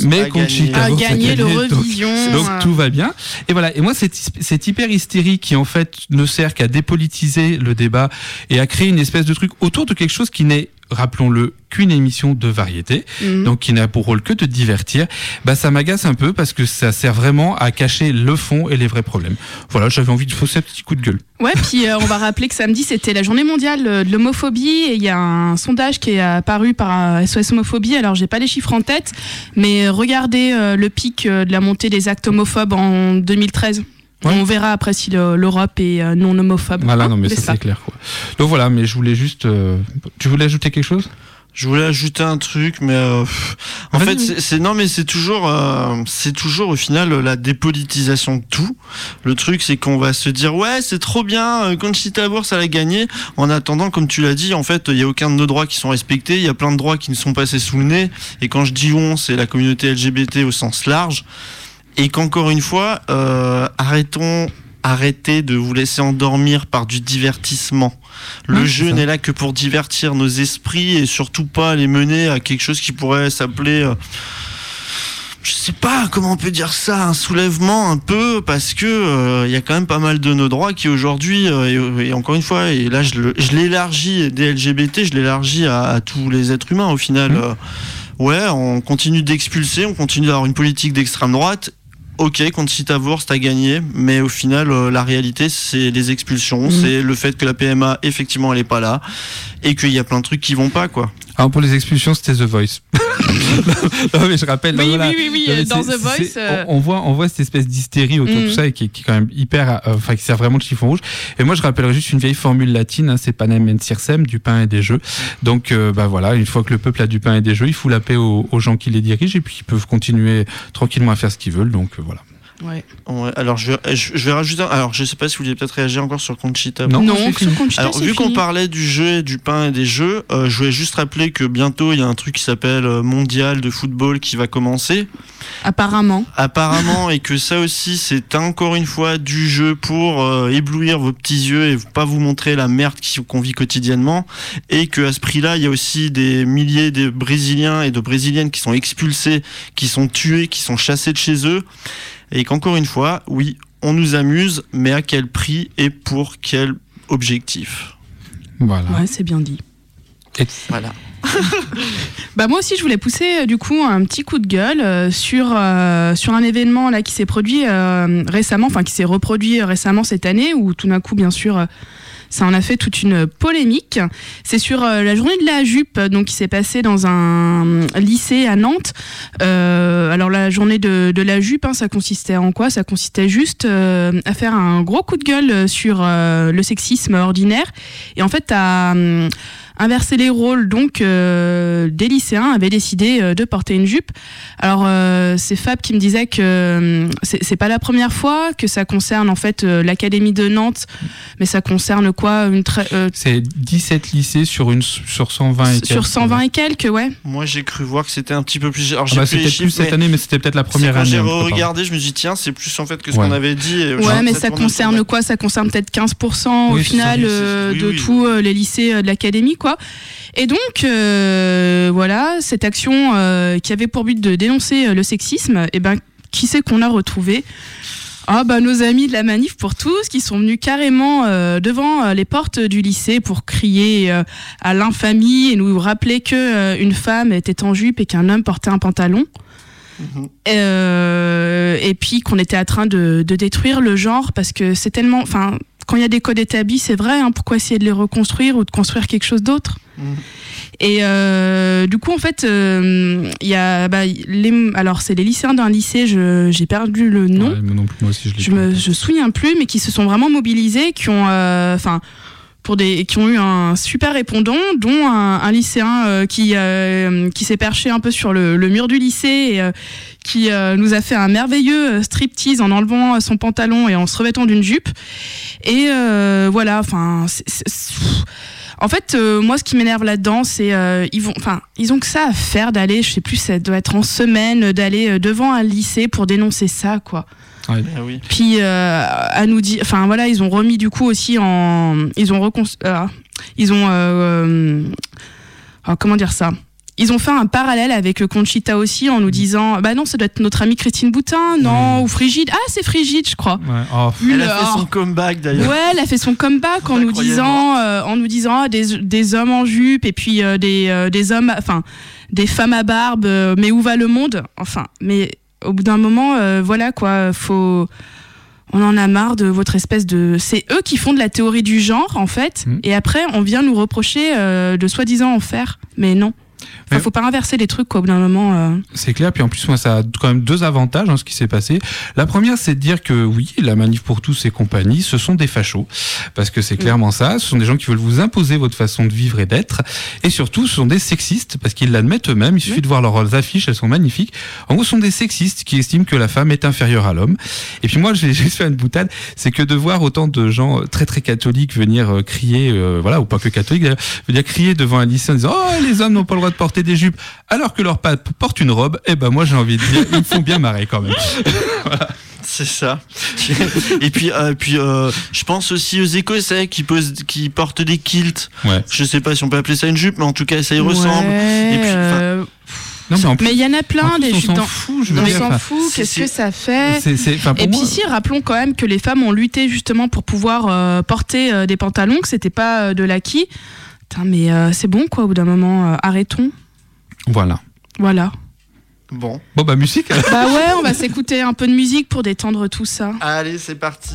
a gagné l'Eurovision. Donc tout va bien. Et voilà. Et moi, cette hyper hystérie qui en fait ne sert qu'à dépolitiser le débat et à créer une espèce de truc autour de quelque chose qui n'est, rappelons-le, qu'une émission de variété, donc qui n'a pour rôle que de divertir, ça m'agace un peu parce que ça sert vraiment à cacher le fond et les vrais problèmes. Voilà, j'avais envie de fausser un petit coup de gueule. Ouais, puis on va rappeler que samedi, c'était la journée mondiale de l'homophobie et il y a un sondage qui est apparu par SOS Homophobie. Alors, j'ai pas les chiffres en tête, mais regardez le pic de la montée des actes homophobes en 2013. Ouais. On verra après si l'Europe est non homophobe. Voilà, non mais ça c'est clair, quoi. Donc voilà, mais je voulais juste... Tu voulais ajouter quelque chose ? Je voulais ajouter un truc, mais en fait, c'est toujours au final la dépolitisation de tout. Le truc, c'est qu'on va se dire ouais, c'est trop bien, Conchita Wurst elle a gagné. En attendant, comme tu l'as dit, en fait, il y a aucun de nos droits qui sont respectés. Il y a plein de droits qui nous sont passés sous le nez. Et quand je dis on, c'est la communauté LGBT au sens large. Et qu'encore une fois, arrêtez de vous laisser endormir par du divertissement. Le jeu n'est là que pour divertir nos esprits et surtout pas les mener à quelque chose qui pourrait s'appeler... je sais pas comment on peut dire ça, un soulèvement un peu, parce que y a quand même pas mal de nos droits qui aujourd'hui, et encore une fois, et là je l'élargis des LGBT, je l'élargis à tous les êtres humains au final. On continue d'expulser, on continue d'avoir une politique d'extrême droite. Ok, Conchita Wurst a gagné, mais au final, la réalité, c'est les expulsions, c'est le fait que la PMA, effectivement, elle est pas là, et qu'il y a plein de trucs qui vont pas, quoi. Alors pour les expulsions, c'était The Voice. Non, mais je rappelle. Oui, voilà. oui, Non, mais dans c'est- The Voice. c'est- on voit cette espèce d'hystérie autour de tout ça et qui est quand même hyper, qui sert vraiment de chiffon rouge. Et moi, je rappellerai juste une vieille formule latine, hein, c'est panem et circem, du pain et des jeux. Donc, voilà, une fois que le peuple a du pain et des jeux, il fout la paix aux gens qui les dirigent et puis ils peuvent continuer tranquillement à faire ce qu'ils veulent. Donc, voilà. Ouais. Ouais, alors je vais rajouter. Alors je sais pas si vous voulez peut-être réagir encore sur Conchita. Non, Non, c'est sur fini. Conchita, Alors, c'est vu qu'on fini. parlait du jeu et du pain et des jeux, je voulais juste rappeler que bientôt il y a un truc qui s'appelle Mondial de football qui va commencer. Apparemment, et que ça aussi c'est encore une fois du jeu pour éblouir vos petits yeux et pas vous montrer la merde qu'on vit quotidiennement. Et que à ce prix-là, il y a aussi des milliers de Brésiliens et de Brésiliennes qui sont expulsés, qui sont tués, qui sont chassés de chez eux. Et qu'encore une fois, oui, on nous amuse, mais à quel prix et pour quel objectif? Voilà. Ouais, c'est bien dit. Voilà. Bah moi aussi je voulais pousser du coup un petit coup de gueule sur un événement là qui s'est produit récemment, enfin qui s'est reproduit récemment cette année où tout d'un coup bien sûr ça en a fait toute une polémique. C'est sur la journée de la jupe, donc qui s'est passée dans un lycée à Nantes. Alors la journée de la jupe, hein, ça consistait en quoi? Ça consistait juste à faire un gros coup de gueule sur le sexisme ordinaire et en fait à inverser les rôles. Donc des lycéens avaient décidé de porter une jupe. Alors c'est Fab qui me disait que c'est pas la première fois que ça concerne en fait l'académie de Nantes, mais ça concerne quoi c'est 17 lycées sur 120 et quelques. Sur 120 et quelques, ouais. Moi j'ai cru voir que c'était un petit peu plus. Alors C'était plus cette année, mais c'était peut-être la première quand année. j'ai hein, regardé, je me dis tiens, c'est plus en fait que ce Ouais. qu'on avait dit. Ouais, mais ça concerne quoi? Ça concerne peut-être 15% au Oui, final de tous les lycées de l'académie, quoi. Et donc, voilà, cette action qui avait pour but de dénoncer le sexisme, et ben, qui c'est qu'on a retrouvé? Ah bah nos amis de la Manif pour tous qui sont venus carrément devant les portes du lycée pour crier à l'infamie et nous rappeler que une femme était en jupe et qu'un homme portait un pantalon. Et puis qu'on était en train de détruire le genre parce que c'est tellement, enfin, quand il y a des codes établis, c'est vrai, hein, pourquoi essayer de les reconstruire ou de construire quelque chose d'autre? Et du coup, en fait, il y a, alors c'est les lycéens d'un lycée, j'ai perdu le nom. Ouais, moi non plus, moi aussi je me souviens plus, mais qui se sont vraiment mobilisés, qui ont, qui ont eu un super répondant, dont un lycéen qui s'est perché un peu sur le mur du lycée et qui nous a fait un merveilleux striptease en enlevant son pantalon et en se revêtant d'une jupe. Et voilà, enfin, en fait, moi, ce qui m'énerve là-dedans, c'est ils ont que ça à faire d'aller, je sais plus, ça doit être en semaine, d'aller devant un lycée pour dénoncer ça, quoi. Ouais. Ah oui. Puis à nous dire, enfin voilà, ils ont remis du coup aussi comment dire ça? Ils ont fait un parallèle avec Conchita aussi en nous disant bah non, ça doit être notre amie Christine Boutin, non, ou Frigide. Ah, c'est Frigide, je crois. Ouais. Oh. Elle a fait son comeback d'ailleurs. Ouais, elle a fait son comeback en nous disant des hommes en jupe et puis des hommes, enfin des femmes à barbe, mais où va le monde? Enfin, mais au bout d'un moment, voilà quoi, on en a marre de votre espèce de... C'est eux qui font de la théorie du genre, en fait, et après, on vient nous reprocher de soi-disant en faire. Mais non. Enfin, faut pas inverser les trucs, quoi, au bout d'un moment. C'est clair, puis en plus, moi, ça a quand même deux avantages, ce qui s'est passé. La première, c'est de dire que oui, la Manif pour tous et compagnie, ce sont des fachos. Parce que c'est clairement ça. Ce sont des gens qui veulent vous imposer votre façon de vivre et d'être. Et surtout, ce sont des sexistes, parce qu'ils l'admettent eux-mêmes. Il suffit de voir leurs affiches, elles sont magnifiques. En gros, ce sont des sexistes qui estiment que la femme est inférieure à l'homme. Et puis moi, j'ai juste fait une boutade, c'est que de voir autant de gens très très catholiques venir crier, voilà, ou pas que catholiques d'ailleurs, venir crier devant un lycée en disant « Oh, les hommes n'ont pas le droit de porter des jupes », alors que leur pape porte une robe, eh ben moi j'ai envie de dire, ils me font bien marrer quand même. Voilà. C'est ça. Et puis, je pense aussi aux Écossais qui portent des kilts. Ouais. Je sais pas si on peut appeler ça une jupe, mais en tout cas ça y ressemble. Et puis, non, mais il y en a plein des jupes. On s'en fout, on s'en fout. Qu'est-ce que ça fait? Et puis si, rappelons quand même que les femmes ont lutté justement pour pouvoir porter des pantalons, que c'était pas de l'acquis. Putain, mais c'est bon quoi. Au bout d'un moment, arrêtons. Voilà. Bon, bah musique. Bah ouais, on va s'écouter un peu de musique pour détendre tout ça. Allez, c'est parti.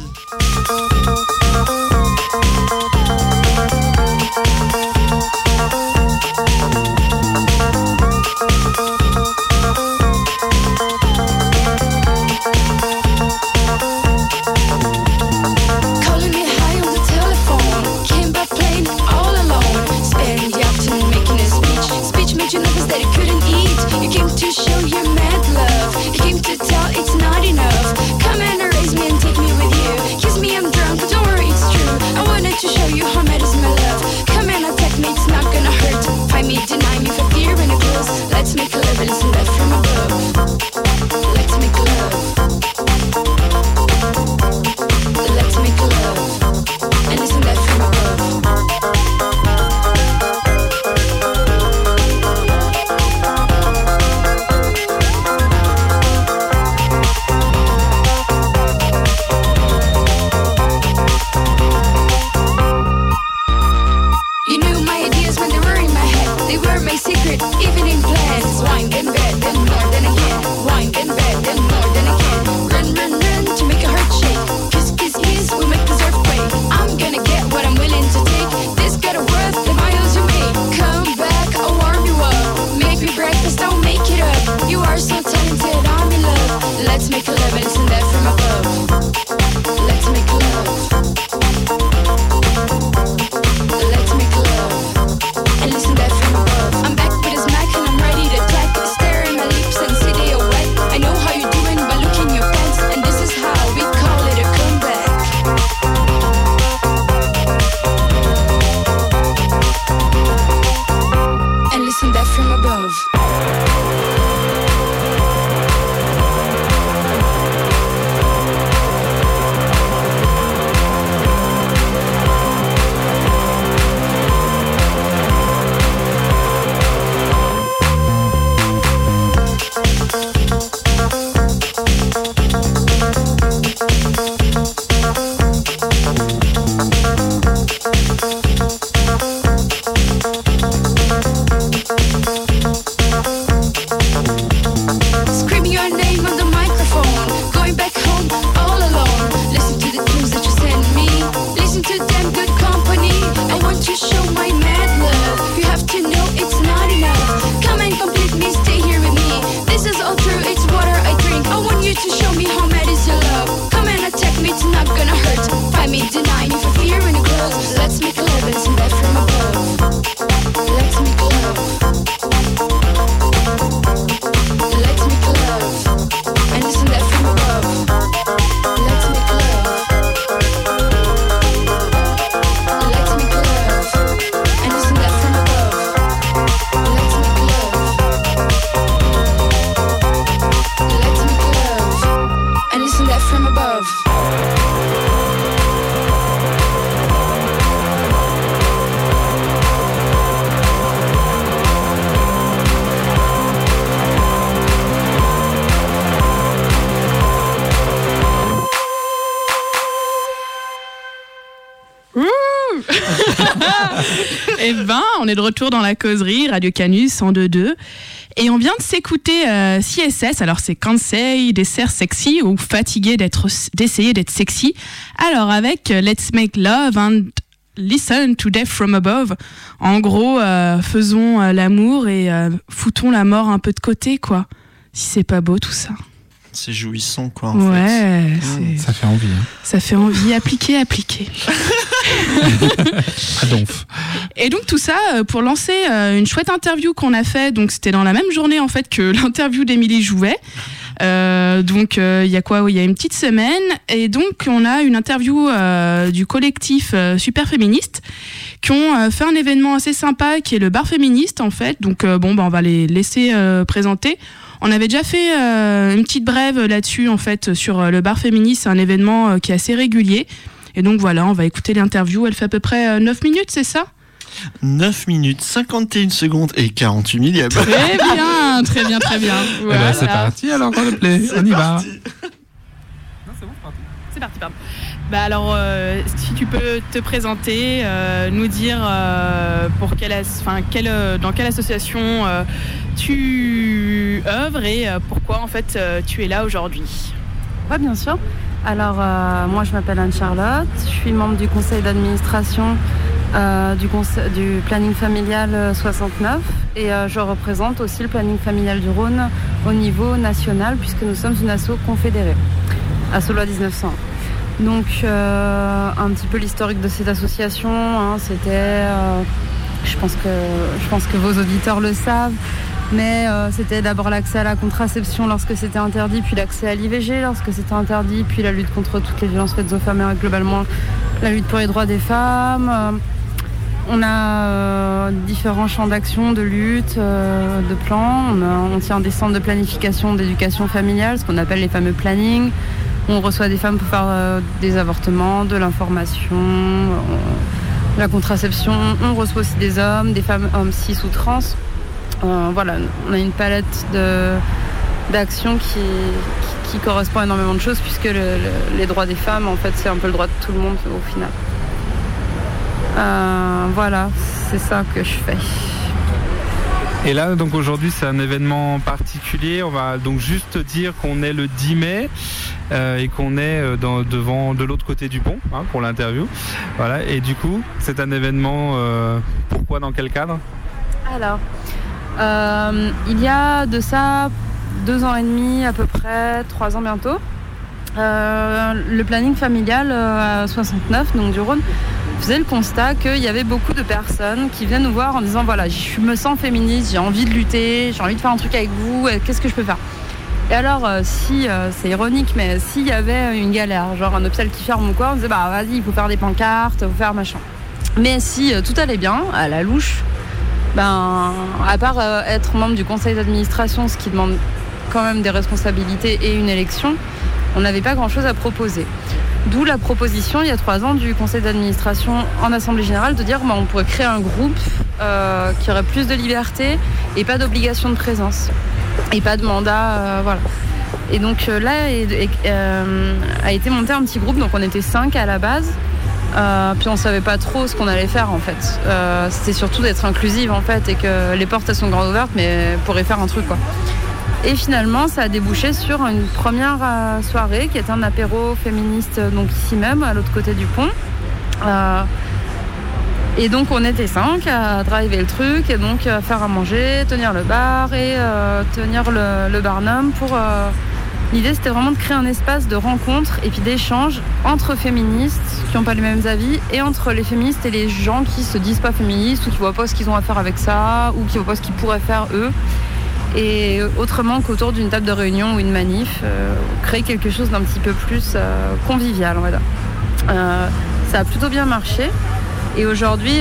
Eh ben, on est de retour dans la causerie, Radio Canus 102.2. Et on vient de s'écouter CSS, alors c'est Cansei d'être sexy ou fatigué d'essayer d'être sexy. Alors avec Let's Make Love and Listen to Death from Above. En gros, faisons l'amour et foutons la mort un peu de côté, quoi. Si c'est pas beau tout ça. C'est jouissant, quoi, fait. Ça fait envie. Hein. Ça fait envie. Appliquer. Adonf. Et donc tout ça pour lancer une chouette interview qu'on a fait. Donc c'était dans la même journée en fait que l'interview d'Émilie Jouvet. Donc il y a quoi ? Il y a une petite semaine. Et donc on a une interview du collectif Super Féministe qui ont fait un événement assez sympa qui est le bar féministe en fait. Donc on va les laisser présenter. On avait déjà fait une petite brève là-dessus en fait sur le bar féministe. C'est un événement qui est assez régulier. Et donc voilà, on va écouter l'interview. Elle fait à peu près 9 minutes, c'est ça ? 9 minutes, 51 secondes et 48 millièmes. Très bien. Voilà. Eh ben, c'est parti alors, on y va. C'est parti, pardon. Alors, si tu peux te présenter, nous dire dans quelle association tu œuvres et pourquoi en fait tu es là aujourd'hui. Oui, bien sûr. Alors, moi je m'appelle Anne-Charlotte, je suis membre du conseil d'administration du planning familial 69 et je représente aussi le planning familial du Rhône au niveau national puisque nous sommes une asso confédérée, asso loi 1901. Donc un petit peu l'historique de cette association, hein, c'était, je pense que vos auditeurs le savent, mais c'était d'abord l'accès à la contraception lorsque c'était interdit, puis l'accès à l'IVG lorsque c'était interdit, puis la lutte contre toutes les violences faites aux femmes et globalement la lutte pour les droits des femmes. On a différents champs d'action, de lutte, de plans. On tient des centres de planification d'éducation familiale, ce qu'on appelle les fameux plannings. On reçoit des femmes pour faire des avortements, de l'information, la contraception. On reçoit aussi des hommes, des femmes hommes cis ou trans. Voilà, on a une palette d'actions qui correspond à énormément de choses puisque les droits des femmes, en fait, c'est un peu le droit de tout le monde au final. Voilà, c'est ça que je fais. Et là, donc aujourd'hui, c'est un événement particulier. On va donc juste dire qu'on est le 10 mai et qu'on est de l'autre côté du pont pour l'interview. Voilà. Et du coup, c'est un événement. Pourquoi, dans quel cadre ? Alors, il y a de ça 2 ans et demi à peu près, 3 ans bientôt. Le planning familial à 69, donc du Rhône, faisait le constat qu'il y avait beaucoup de personnes qui venaient nous voir en disant voilà, je me sens féministe, j'ai envie de lutter, j'ai envie de faire un truc avec vous, qu'est-ce que je peux faire ? Et alors, si, c'est ironique, mais s'il y avait une galère, genre un hôpital qui ferme ou quoi, on disait bah vas-y, il faut faire des pancartes, il faut faire machin. Mais si tout allait bien, à la louche, à part être membre du conseil d'administration, ce qui demande quand même des responsabilités et une élection, on n'avait pas grand-chose à proposer. D'où la proposition, il y a 3 ans, du conseil d'administration en assemblée générale de dire on pourrait créer un groupe qui aurait plus de liberté et pas d'obligation de présence et pas de mandat, voilà. Et donc là a été monté un petit groupe, donc on était 5 à la base. Puis on savait pas trop ce qu'on allait faire en fait. C'était surtout d'être inclusive en fait et que les portes elles sont grandes ouvertes, mais pour y faire un truc quoi. Et finalement, ça a débouché sur une première soirée qui était un apéro féministe, donc ici même, à l'autre côté du pont. Et donc, on était 5 à driver le truc, et donc à faire à manger, tenir le bar et tenir le barnum pour... L'idée, c'était vraiment de créer un espace de rencontre et puis d'échange entre féministes qui n'ont pas les mêmes avis et entre les féministes et les gens qui se disent pas féministes ou qui voient pas ce qu'ils ont à faire avec ça ou qui voient pas ce qu'ils pourraient faire eux. Et autrement qu'autour d'une table de réunion ou une manif, créer quelque chose d'un petit peu plus convivial, on va dire. Ça a plutôt bien marché. Et aujourd'hui,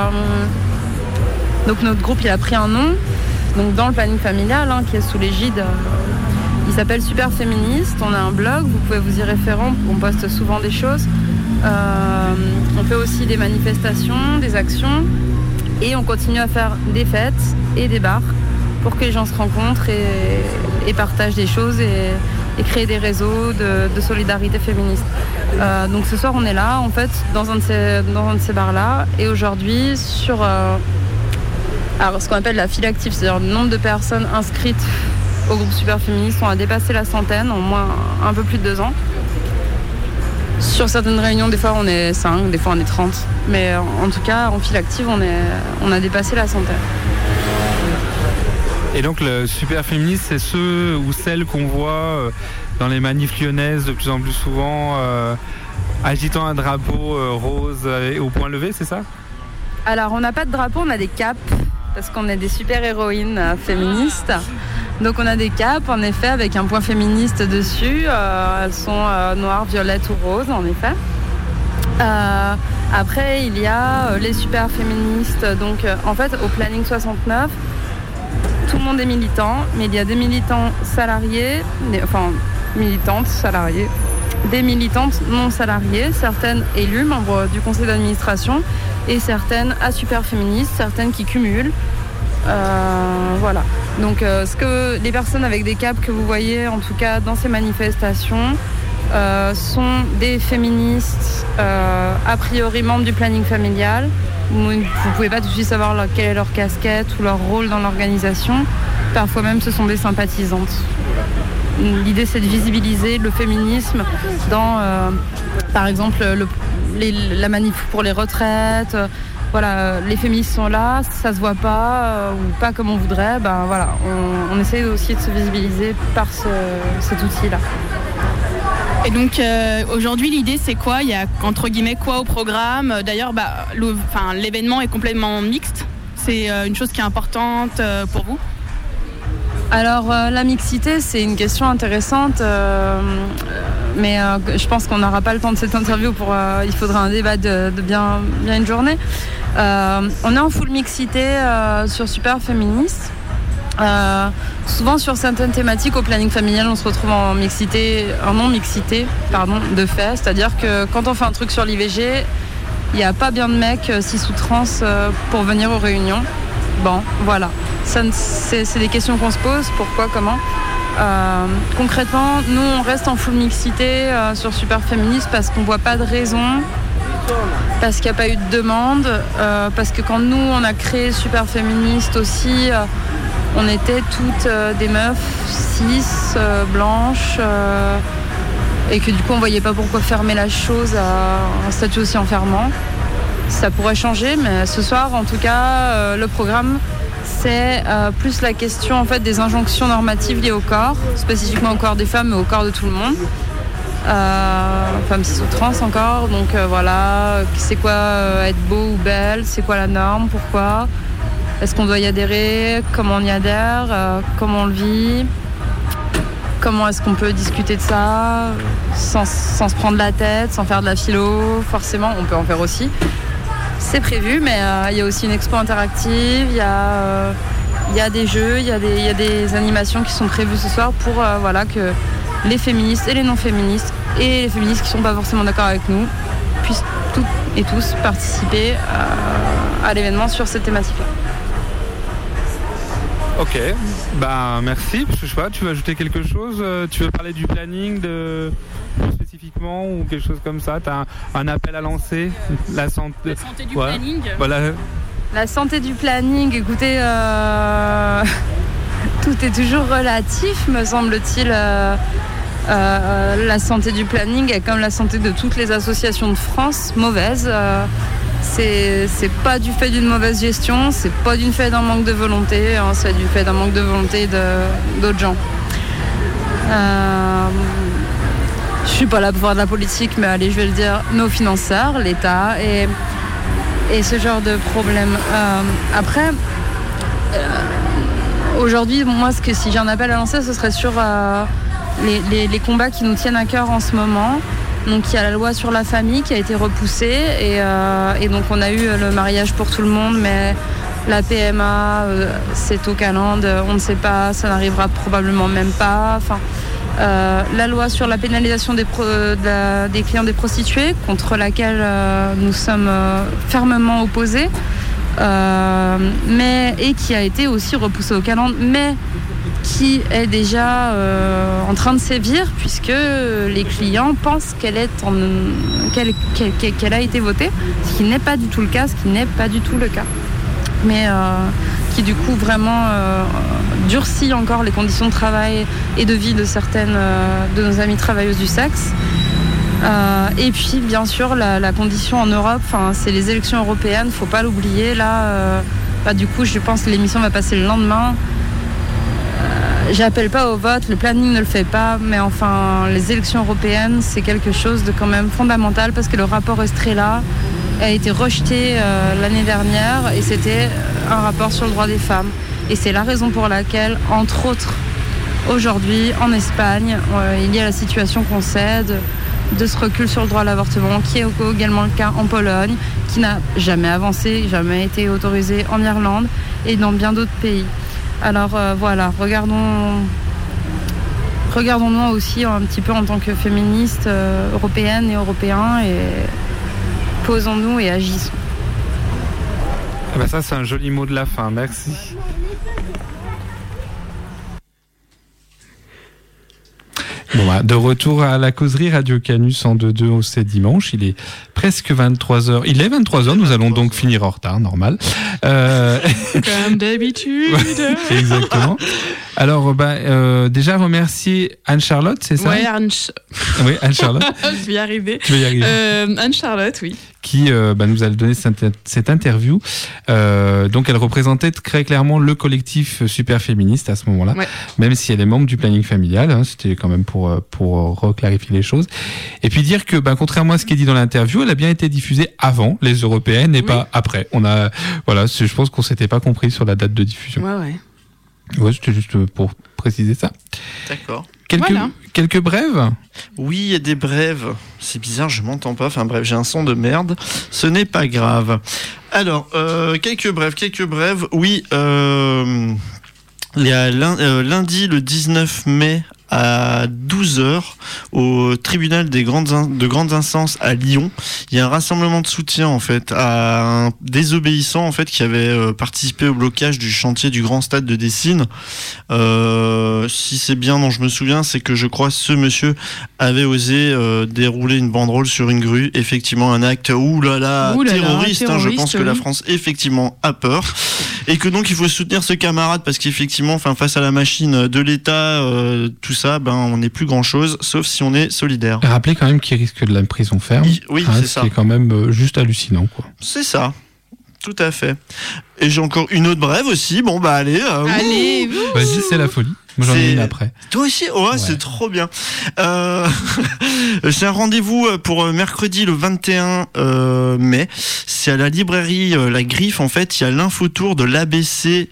donc notre groupe il a pris un nom, donc dans le planning familial, qui est sous l'égide. Il s'appelle Super Féministe. On a un blog, vous pouvez vous y référer. On poste souvent des choses. On fait aussi des manifestations, des actions, et on continue à faire des fêtes et des bars pour que les gens se rencontrent et partagent des choses et et créer des réseaux de solidarité féministe. Donc ce soir on est là en fait dans un de ces bars-là, et aujourd'hui sur alors, ce qu'on appelle la file active, c'est-à-dire le nombre de personnes inscrites au groupe Super Féministe, on a dépassé la centaine en moins un peu plus de 2 ans. Sur certaines réunions, des fois on est 5, des fois on est 30. Mais en tout cas, en file active, on a dépassé la centaine. Et donc le Super Féministe, c'est ceux ou celles qu'on voit dans les manifs lyonnaises de plus en plus souvent, agitant un drapeau rose au point levé, c'est ça? Alors on n'a pas de drapeau, on a des capes, parce qu'on est des super-héroïnes féministes. Donc on a des capes, en effet, avec un point féministe dessus. Elles sont noires, violettes ou roses, en effet. Après, il y a les super féministes. Donc en fait, au Planning 69, tout le monde est militant, mais il y a des militants salariés, militantes salariées, des militantes non salariées, certaines élues, membres du conseil d'administration, et certaines à super féministes, certaines qui cumulent. Voilà. Donc ce que les personnes avec des capes que vous voyez en tout cas dans ces manifestations sont des féministes a priori membres du planning familial. Vous ne pouvez pas tout de suite savoir quelle est leur casquette ou leur rôle dans l'organisation. Parfois même ce sont des sympathisantes. L'idée c'est de visibiliser le féminisme dans par exemple la manif pour les retraites. Voilà, les féministes sont là, ça se voit pas ou pas comme on voudrait. Ben voilà, on essaye aussi de se visibiliser par cet outil-là. Et donc aujourd'hui l'idée c'est quoi? Il y a entre guillemets quoi au programme? D'ailleurs l'événement est complètement mixte. C'est une chose qui est importante pour vous? Alors la mixité c'est une question intéressante, mais je pense qu'on n'aura pas le temps de cette interview il faudra un débat de bien une journée. On est en full mixité sur Super Féministe. Souvent sur certaines thématiques au planning familial on se retrouve en non-mixité de fait, c'est-à-dire que quand on fait un truc sur l'IVG, il n'y a pas bien de mecs cis ou trans pour venir aux réunions. Bon, voilà. C'est des questions qu'on se pose. Pourquoi, comment concrètement, nous, on reste en full mixité sur Super Féministe parce qu'on voit pas de raison, parce qu'il n'y a pas eu de demande, parce que quand nous, on a créé Super Féministe aussi, on était toutes des meufs cis, blanches, et que du coup, on voyait pas pourquoi fermer la chose à un statut aussi enfermant. Ça pourrait changer, mais ce soir, en tout cas, le programme, c'est plus la question en fait des injonctions normatives liées au corps, spécifiquement au corps des femmes, mais au corps de tout le monde. Femmes cis ou trans encore, donc voilà, c'est quoi être beau ou belle, c'est quoi la norme, pourquoi, est-ce qu'on doit y adhérer, comment on y adhère, comment on le vit, comment est-ce qu'on peut discuter de ça sans se prendre la tête, sans faire de la philo, forcément, on peut en faire aussi. C'est prévu, mais il y a aussi une expo interactive, il y a des jeux, il y a des animations qui sont prévues ce soir pour que les féministes et les non-féministes et les féministes qui ne sont pas forcément d'accord avec nous puissent toutes et tous participer à l'événement sur cette thématique-là. Ok, merci. Je sais pas, tu veux ajouter quelque chose? Tu veux parler du planning spécifiquement ou quelque chose comme ça? Tu as un appel à lancer? La santé du planning. Voilà. La santé du planning, écoutez, tout est toujours relatif, me semble-t-il. La santé du planning est comme la santé de toutes les associations de France, mauvaise. C'est pas du fait d'une mauvaise gestion, c'est pas du fait d'un manque de volonté, c'est du fait d'un manque de volonté d'autres gens. Je suis pas là pour faire de la politique, mais allez, je vais le dire, nos financeurs, l'État et ce genre de problème. Après, aujourd'hui, moi, si j'ai un appel à lancer, ce serait sur les combats qui nous tiennent à cœur en ce moment. Donc il y a la loi sur la famille qui a été repoussée et donc on a eu le mariage pour tout le monde, mais la PMA c'est au calende, on ne sait pas, ça n'arrivera probablement même pas. Enfin, la loi sur la pénalisation des clients des prostituées, contre laquelle nous sommes fermement opposés, et qui a été aussi repoussée au calende, mais qui est déjà en train de sévir puisque les clients pensent qu'elle a été votée, ce qui n'est pas du tout le cas, mais qui du coup vraiment durcit encore les conditions de travail et de vie de certaines de nos amies travailleuses du sexe. Et puis bien sûr la condition en Europe, c'est les élections européennes, faut pas l'oublier. Là, du coup je pense que l'émission va passer le lendemain. J'appelle pas au vote, le planning ne le fait pas, mais enfin les élections européennes c'est quelque chose de quand même fondamental parce que le rapport Estrela a été rejeté l'année dernière et c'était un rapport sur le droit des femmes. Et c'est la raison pour laquelle, entre autres, aujourd'hui, en Espagne, il y a la situation qu'on cède de ce recul sur le droit à l'avortement, qui est également le cas en Pologne, qui n'a jamais avancé, jamais été autorisé en Irlande et dans bien d'autres pays. Alors voilà, regardons-nous aussi un petit peu en tant que féministes européennes et européens et posons-nous et agissons. Ça, c'est un joli mot de la fin. Merci. De retour à la causerie Radio Canus en 2-2, c'est dimanche. Il est presque 23h. Il est 23h, nous allons donc finir en retard, normal. Comme d'habitude. Exactement. Alors, déjà remercier Anne-Charlotte, c'est ça ? Oui, Anne-Charlotte. Je vais y arriver. Tu vas y arriver. Anne-Charlotte, oui. Qui nous a donné cette interview. Donc, elle représentait très clairement le collectif super féministe à ce moment-là, même si elle est membre du planning familial. C'était quand même pour reclarifier les choses. Et puis dire que, contrairement à ce qui est dit dans l'interview, elle a bien été diffusée avant les européennes et pas après. Je pense qu'on s'était pas compris sur la date de diffusion. Ouais, c'était juste pour préciser ça. D'accord. Quelques brèves ? Oui, il y a des brèves. C'est bizarre, je m'entends pas. Enfin bref, j'ai un son de merde. Ce n'est pas grave. Alors, quelques brèves. Oui, il y a lundi, le 19 mai, à 12h, au tribunal de grandes instances à Lyon, il y a un rassemblement de soutien en fait à un désobéissant en fait qui avait participé au blocage du chantier du grand stade de Dessines. Si c'est bien dont je me souviens, c'est que je crois ce monsieur avait osé dérouler une banderole sur une grue. Effectivement, un acte terroriste. Je pense que la France effectivement a peur et que donc il faut soutenir ce camarade parce qu'effectivement, face à la machine de l'État, tout ça, on n'est plus grand chose, sauf si on est solidaire. Rappelez quand même qu'il risque de la prison ferme. Oui, c'est ça. C'est quand même juste hallucinant, quoi. C'est ça. Tout à fait. Et j'ai encore une autre brève aussi. Allez. Allez, vas-y, c'est la folie. Moi, j'en ai une après. Toi aussi ? Ouais. C'est trop bien. C'est un rendez-vous pour mercredi le 21 mai. C'est à la librairie La Griffe. En fait, il y a l'infotour de l'ABC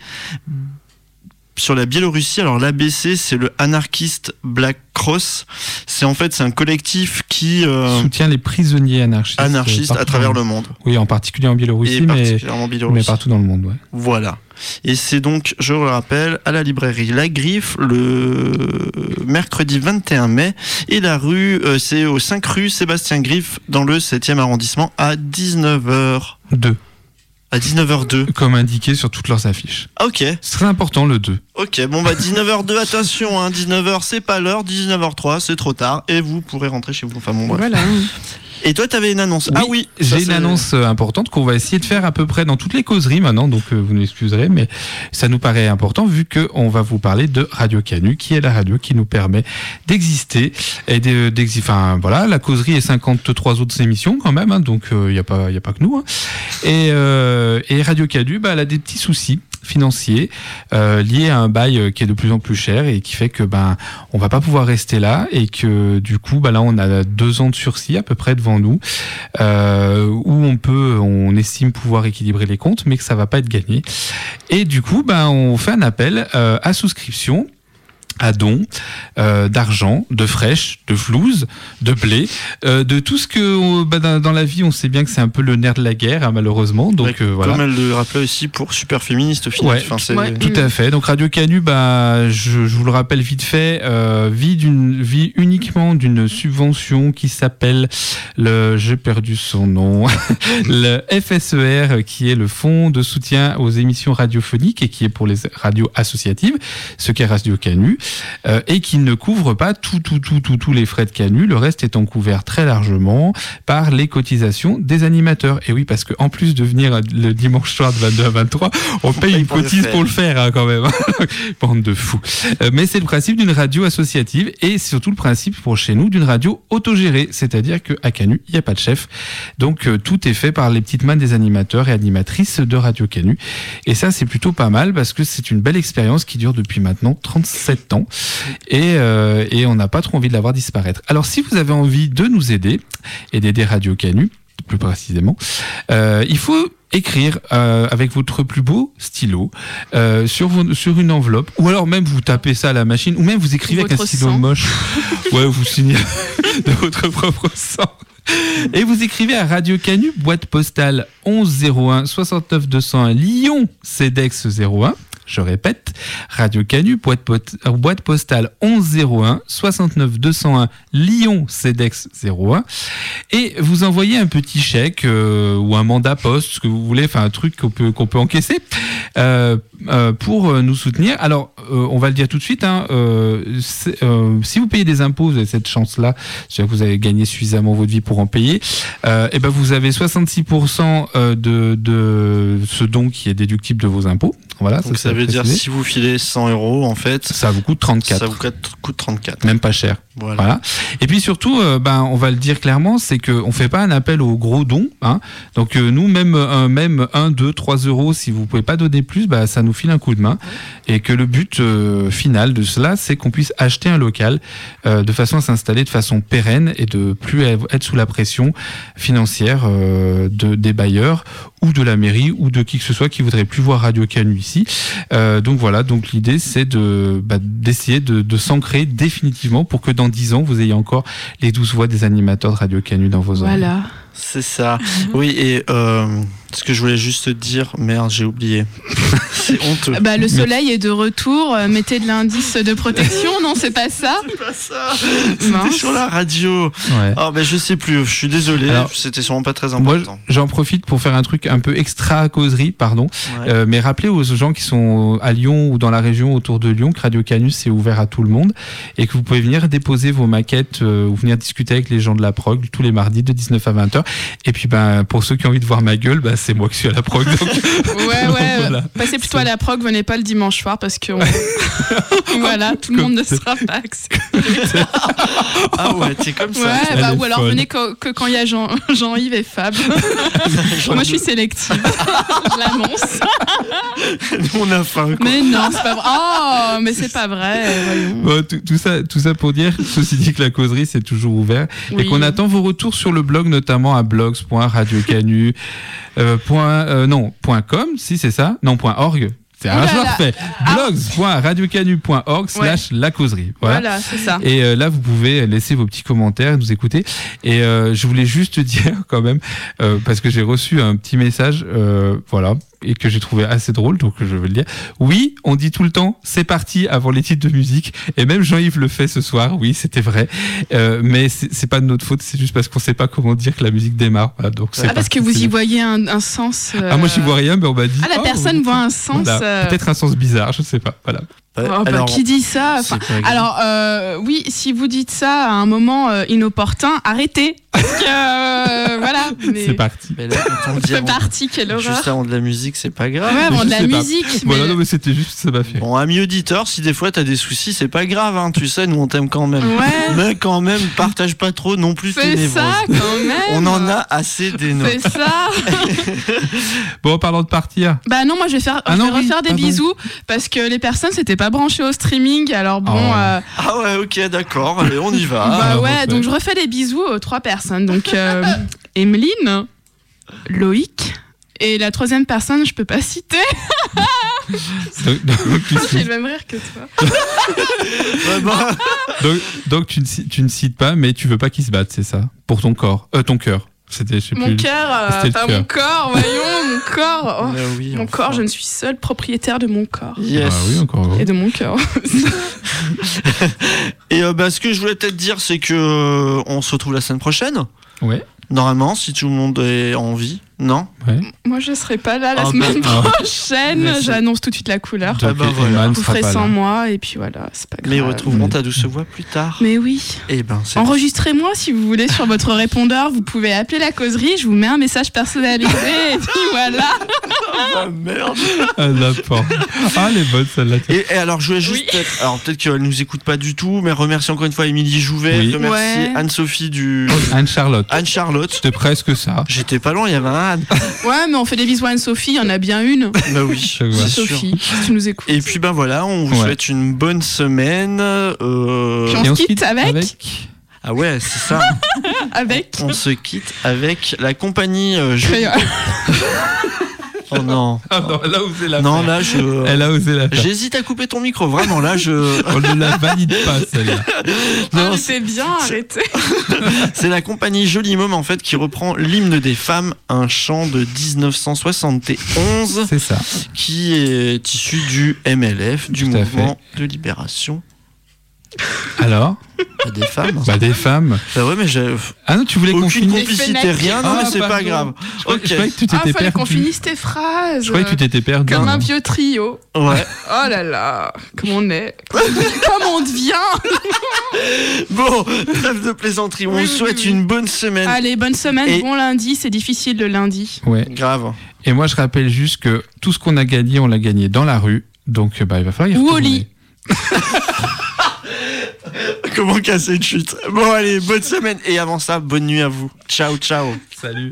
sur la Biélorussie. Alors l'ABC, c'est le Anarchist Black Cross. C'est un collectif qui soutient les prisonniers anarchistes à travers le monde. Oui, en particulier en Biélorussie, mais partout dans le monde. Ouais. Voilà. Et c'est donc, je le rappelle, à la librairie La Griffe le mercredi 21 mai. Et la rue, c'est au 5 rue Sébastien Griffe dans le 7e arrondissement à 19h02. À 19h02. Comme indiqué sur toutes leurs affiches. Ok. C'est très important le 2. Ok, 19h02, attention, 19h c'est pas l'heure, 19h03 c'est trop tard et vous pourrez rentrer chez vous. Bref. Voilà. Et toi, tu avais une annonce. J'ai une annonce importante qu'on va essayer de faire à peu près dans toutes les causeries maintenant, donc vous nous excuserez, mais ça nous paraît important vu qu'on va vous parler de Radio Canu, qui est la radio qui nous permet d'exister et la causerie et 53 autres émissions quand même, donc il y a pas que nous. Et Radio Canu, elle a des petits soucis financiers liés à un bail qui est de plus en plus cher et qui fait que on va pas pouvoir rester là et que du coup là on a 2 ans de sursis à peu près devant nous où on estime pouvoir équilibrer les comptes mais que ça va pas être gagné et du coup on fait un appel à souscription, à dons, d'argent, de fraîche, de flouze, de blé, de tout ce que dans la vie on sait bien que c'est un peu le nerf de la guerre malheureusement. Donc voilà. Comme elle le rappelait aussi pour Super Féministe au final. Tout à fait. Donc Radio Canu, je vous le rappelle vite fait, vit uniquement d'une subvention qui s'appelle j'ai perdu son nom, le FSER, qui est le Fonds de soutien aux émissions radiophoniques et qui est pour les radios associatives, ce qu'est Radio Canu, et qui ne couvre pas tous les frais de Canu, le reste étant couvert très largement par les cotisations des animateurs. Et oui, parce qu'en plus de venir le dimanche soir de 22 à 23, on paye une cotise pour le faire hein, quand même. Bande de fous. Mais c'est le principe d'une radio associative et surtout le principe pour chez nous d'une radio autogérée, c'est-à-dire qu'à Canu, il n'y a pas de chef. Donc tout est fait par les petites mains des animateurs et animatrices de Radio Canu. Et ça, c'est plutôt pas mal parce que c'est une belle expérience qui dure depuis maintenant 37 ans et on n'a pas trop envie de la voir disparaître. Alors si vous avez envie de nous aider et d'aider Radio Canu, plus précisément, il faut écrire avec votre plus beau stylo sur une enveloppe, ou alors même vous tapez ça à la machine, ou même vous écrivez avec un stylo moche. Ouais, vous signez de votre propre sang. Et vous écrivez à Radio Canu, boîte postale 1101 69 201 Lyon, CEDEX 01. Je répète, Radio Canu, boîte postale 1101 69 201 Lyon, CEDEX 01. Et vous envoyez un petit chèque ou un mandat poste, ce que vous voulez, enfin un truc qu'on peut encaisser pour nous soutenir. Alors, on va le dire tout de suite, hein, si vous payez des impôts, vous avez cette chance-là, c'est-à-dire que vous avez gagné suffisamment votre vie pour en payer, et ben vous avez 66% de ce don qui est déductible de vos impôts. Voilà, donc ça veut dire si vous filez 100 €, en fait, ça vous coûte 34. Ça vous coûte 34. Même pas cher. Voilà. Et puis surtout, on va le dire clairement, c'est qu'on fait pas un appel aux gros dons. Hein. Donc nous, même 1, 2, 3 €, si vous pouvez pas donner plus, ça nous file un coup de main. Et que le but final de cela, c'est qu'on puisse acheter un local de façon à s'installer de façon pérenne et de plus être sous la pression financière des bailleurs ou de la mairie ou de qui que ce soit qui voudrait plus voir Radio Canu ici. Donc voilà, donc l'idée c'est d'essayer de s'ancrer définitivement pour que dans 10 ans vous ayez encore les 12 voix des animateurs de Radio Canu dans vos oreilles. Voilà. C'est ça. Oui, et ce que je voulais juste te dire, merde, j'ai oublié. C'est honteux. Le soleil est de retour, mettez de l'indice de protection, non, c'est pas ça? C'est pas ça. C'était sur la radio. Ouais. Oh, je sais plus, je suis désolé, c'était sûrement pas très important. Moi, j'en profite pour faire un truc un peu extra causerie, pardon. Ouais. Mais rappelez aux gens qui sont à Lyon ou dans la région autour de Lyon que Radio Canu c'est ouvert à tout le monde et que vous pouvez venir déposer vos maquettes ou venir discuter avec les gens de la prog tous les mardis de 19 à 20h. Et puis pour ceux qui ont envie de voir ma gueule, c'est moi qui suis à la prog. Donc... ouais. Voilà. Passez plutôt à la prog, venez pas le dimanche soir parce que voilà, tout le monde ne sera pas accepté. Ah ouais, t'es comme ça. Ouais, ou alors venez que quand il y a Jean-Yves et Fab. Moi je suis sélective. Je l'annonce. Nous on a faim. Mais non, c'est pas vrai. Oh, mais c'est pas vrai. Bon, tout ça pour dire, ceci dit que la causerie c'est toujours ouvert et qu'on attend vos retours sur le blog, notamment à blogs.radiocanu.com, si c'est ça, non, .org. Je le refais. blogs.radiocanu.org/la causerie. Voilà, c'est ça. Et là, vous pouvez laisser vos petits commentaires, nous écouter. Et je voulais juste dire quand même, parce que j'ai reçu un petit message, et que j'ai trouvé assez drôle, donc je vais le dire. Oui, on dit tout le temps, c'est parti avant les titres de musique, et même Jean-Yves le fait ce soir, oui, c'était vrai, mais c'est pas de notre faute, c'est juste parce qu'on sait pas comment dire que la musique démarre. Voilà, donc parce que vous y voyez un sens... moi j'y vois rien, mais on m'a dit... la personne voit un sens... Peut-être un sens bizarre, je sais pas, voilà. Alors, qui dit ça? Alors, oui, si vous dites ça à un moment inopportun, arrêtez. Parce que, voilà. Mais... C'est parti. Mais là, c'est parti, quelle horreur. Juste avant de la musique, c'est pas grave. Ouais, avant de la musique. Mais... Voilà, non, mais c'était juste, ça m'a fait. Bon, ami auditeur, si des fois t'as des soucis, c'est pas grave, hein. Tu sais, nous on t'aime quand même. Ouais. Mais quand même, partage pas trop non plus tes névroses. C'est ça, quand même. On en a assez des nôtres. C'est ça. Bon, en parlant de partir. Non, moi je vais refaire des bisous parce que les personnes s'étaient pas branchées au streaming, alors bon. Ah ouais, ok, d'accord, allez, on y va. Donc je refais des bisous aux 3 personnes. Donc Emeline, Loïc et la 3e personne, je peux pas citer. J'ai le même rire que toi. donc tu ne cites pas, mais tu veux pas qu'ils se battent, c'est ça? Pour ton corps, ton cœur. C'était, je sais Mon plus. cœur, C'était le pas cœur. mon corps, voyons, mon corps. Oh, oui, mon enfin. corps, je ne suis seule propriétaire de mon corps. Yes. Ah oui, encore heureux. Et de mon cœur. Et ce que je voulais peut-être dire, c'est que on se retrouve la semaine prochaine. Ouais. Normalement, si tout le monde est en vie. Non. Ouais. Moi, je serai pas là la Ah, semaine bah, prochaine. mais c'est- J'annonce tout de suite la couleur. Donc, voilà. Eman Vous sera ferez pas sans là. moi, et puis voilà, c'est pas grave. Mais ils retrouveront ta douce voix plus tard. Mais oui. Et ben, c'est Enregistrez-moi si vous voulez sur votre répondeur. Vous pouvez appeler la causerie. Je vous mets un message personnalisé. Et puis voilà. Ah merde. Ah, n'importe. Ah, les bonnes, celle-là. Et alors, je voulais juste Oui. peut-être qu'elle nous écoute pas du tout, mais remercier encore une fois Émilie Jouvet, Oui. remercier Ouais. Anne-Sophie du Anne-Charlotte. Anne-Charlotte. C'était presque ça. J'étais pas loin, il y avait un Anne. Ouais, mais on fait des bisous à Anne-Sophie. Il y en a bien une. Bah oui, Je vois. c'est sûr. Sophie, si tu nous écoutes. Et puis voilà, on vous Ouais. souhaite une bonne semaine. Puis on se quitte avec Ah ouais, c'est ça. Avec On se quitte avec la compagnie Créole. Oh non. Ah non, elle a osé la Non, faire. là je. Elle a osé la faire. J'hésite à couper ton micro, vraiment là je. On ne la valide pas, celle-là. Non, Ah, c'est bien, arrêtez. c'est la compagnie Joli Môme en fait qui reprend l'hymne des femmes, un chant de 1971 C'est ça. qui est issu du MLF, du Tout à mouvement de libération Alors des femmes. Bah, des femmes. Bah ouais, mais j'ai Ah non, tu voulais qu'on aucune finisse. complicité, Fenêtres. rien, non, Ah, mais c'est pas pardon. grave. Je croyais que tu Ah, t'étais fallait qu'on perdu. finisse tes phrases. Je croyais que tu t'étais perdu. Comme un non. vieux trio. Ouais. Oh là là, comme on est. Comme on devient. Bon, trêve de plaisanterie. On Oui, vous oui, souhaite oui. une bonne semaine. Allez, bonne semaine, Et- bon lundi. C'est difficile le lundi. Ouais. Grave. Et moi, je rappelle juste que tout ce qu'on a gagné, on l'a gagné dans la rue. Donc, il va falloir y Ou au retourner. lit. Comment casser une chute. Bon, allez, bonne semaine. Et avant ça, bonne nuit à vous. Ciao, ciao. Salut.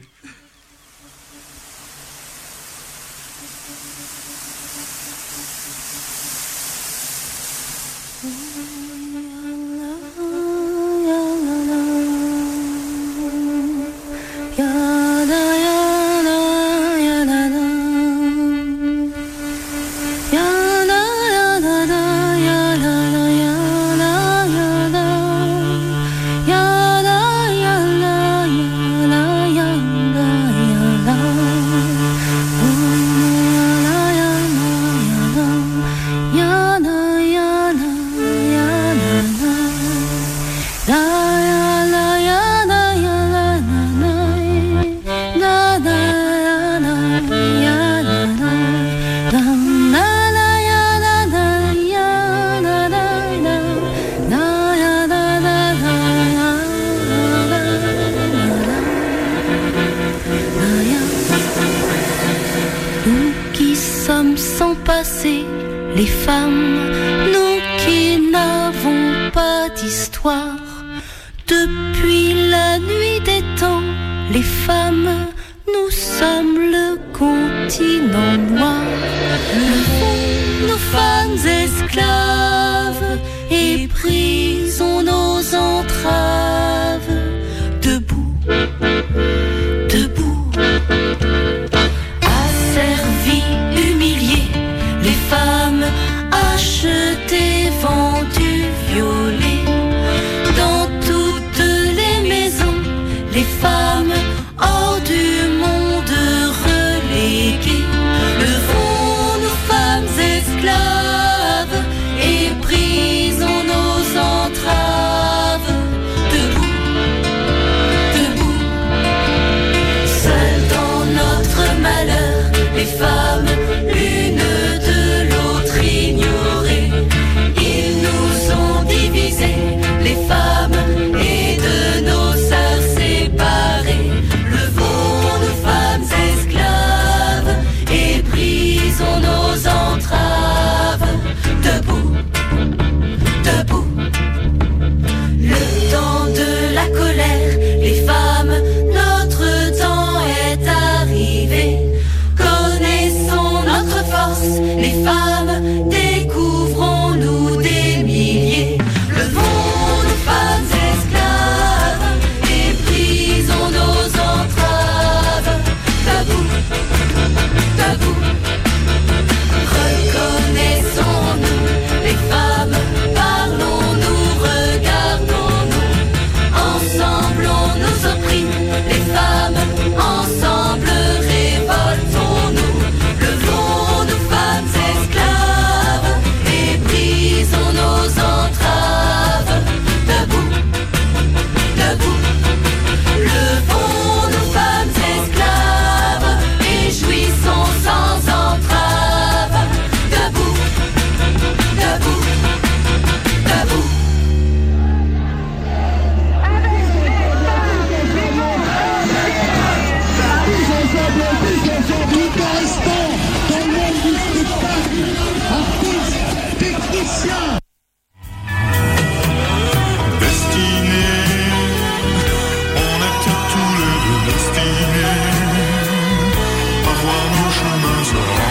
Nous qui sommes sans passé, les femmes, nous qui n'avons pas d'histoire. Depuis la nuit des temps, les femmes, nous sommes le continent noir. Le fond, nos femmes esclaves, et brisons nos entraves. Debout, debout. Asservies, humiliées, les femmes achetées, vendues, violées. Dans toutes les maisons, les femmes hors du monde reléguées. Levons nos femmes esclaves et brisons nos entraves. soul.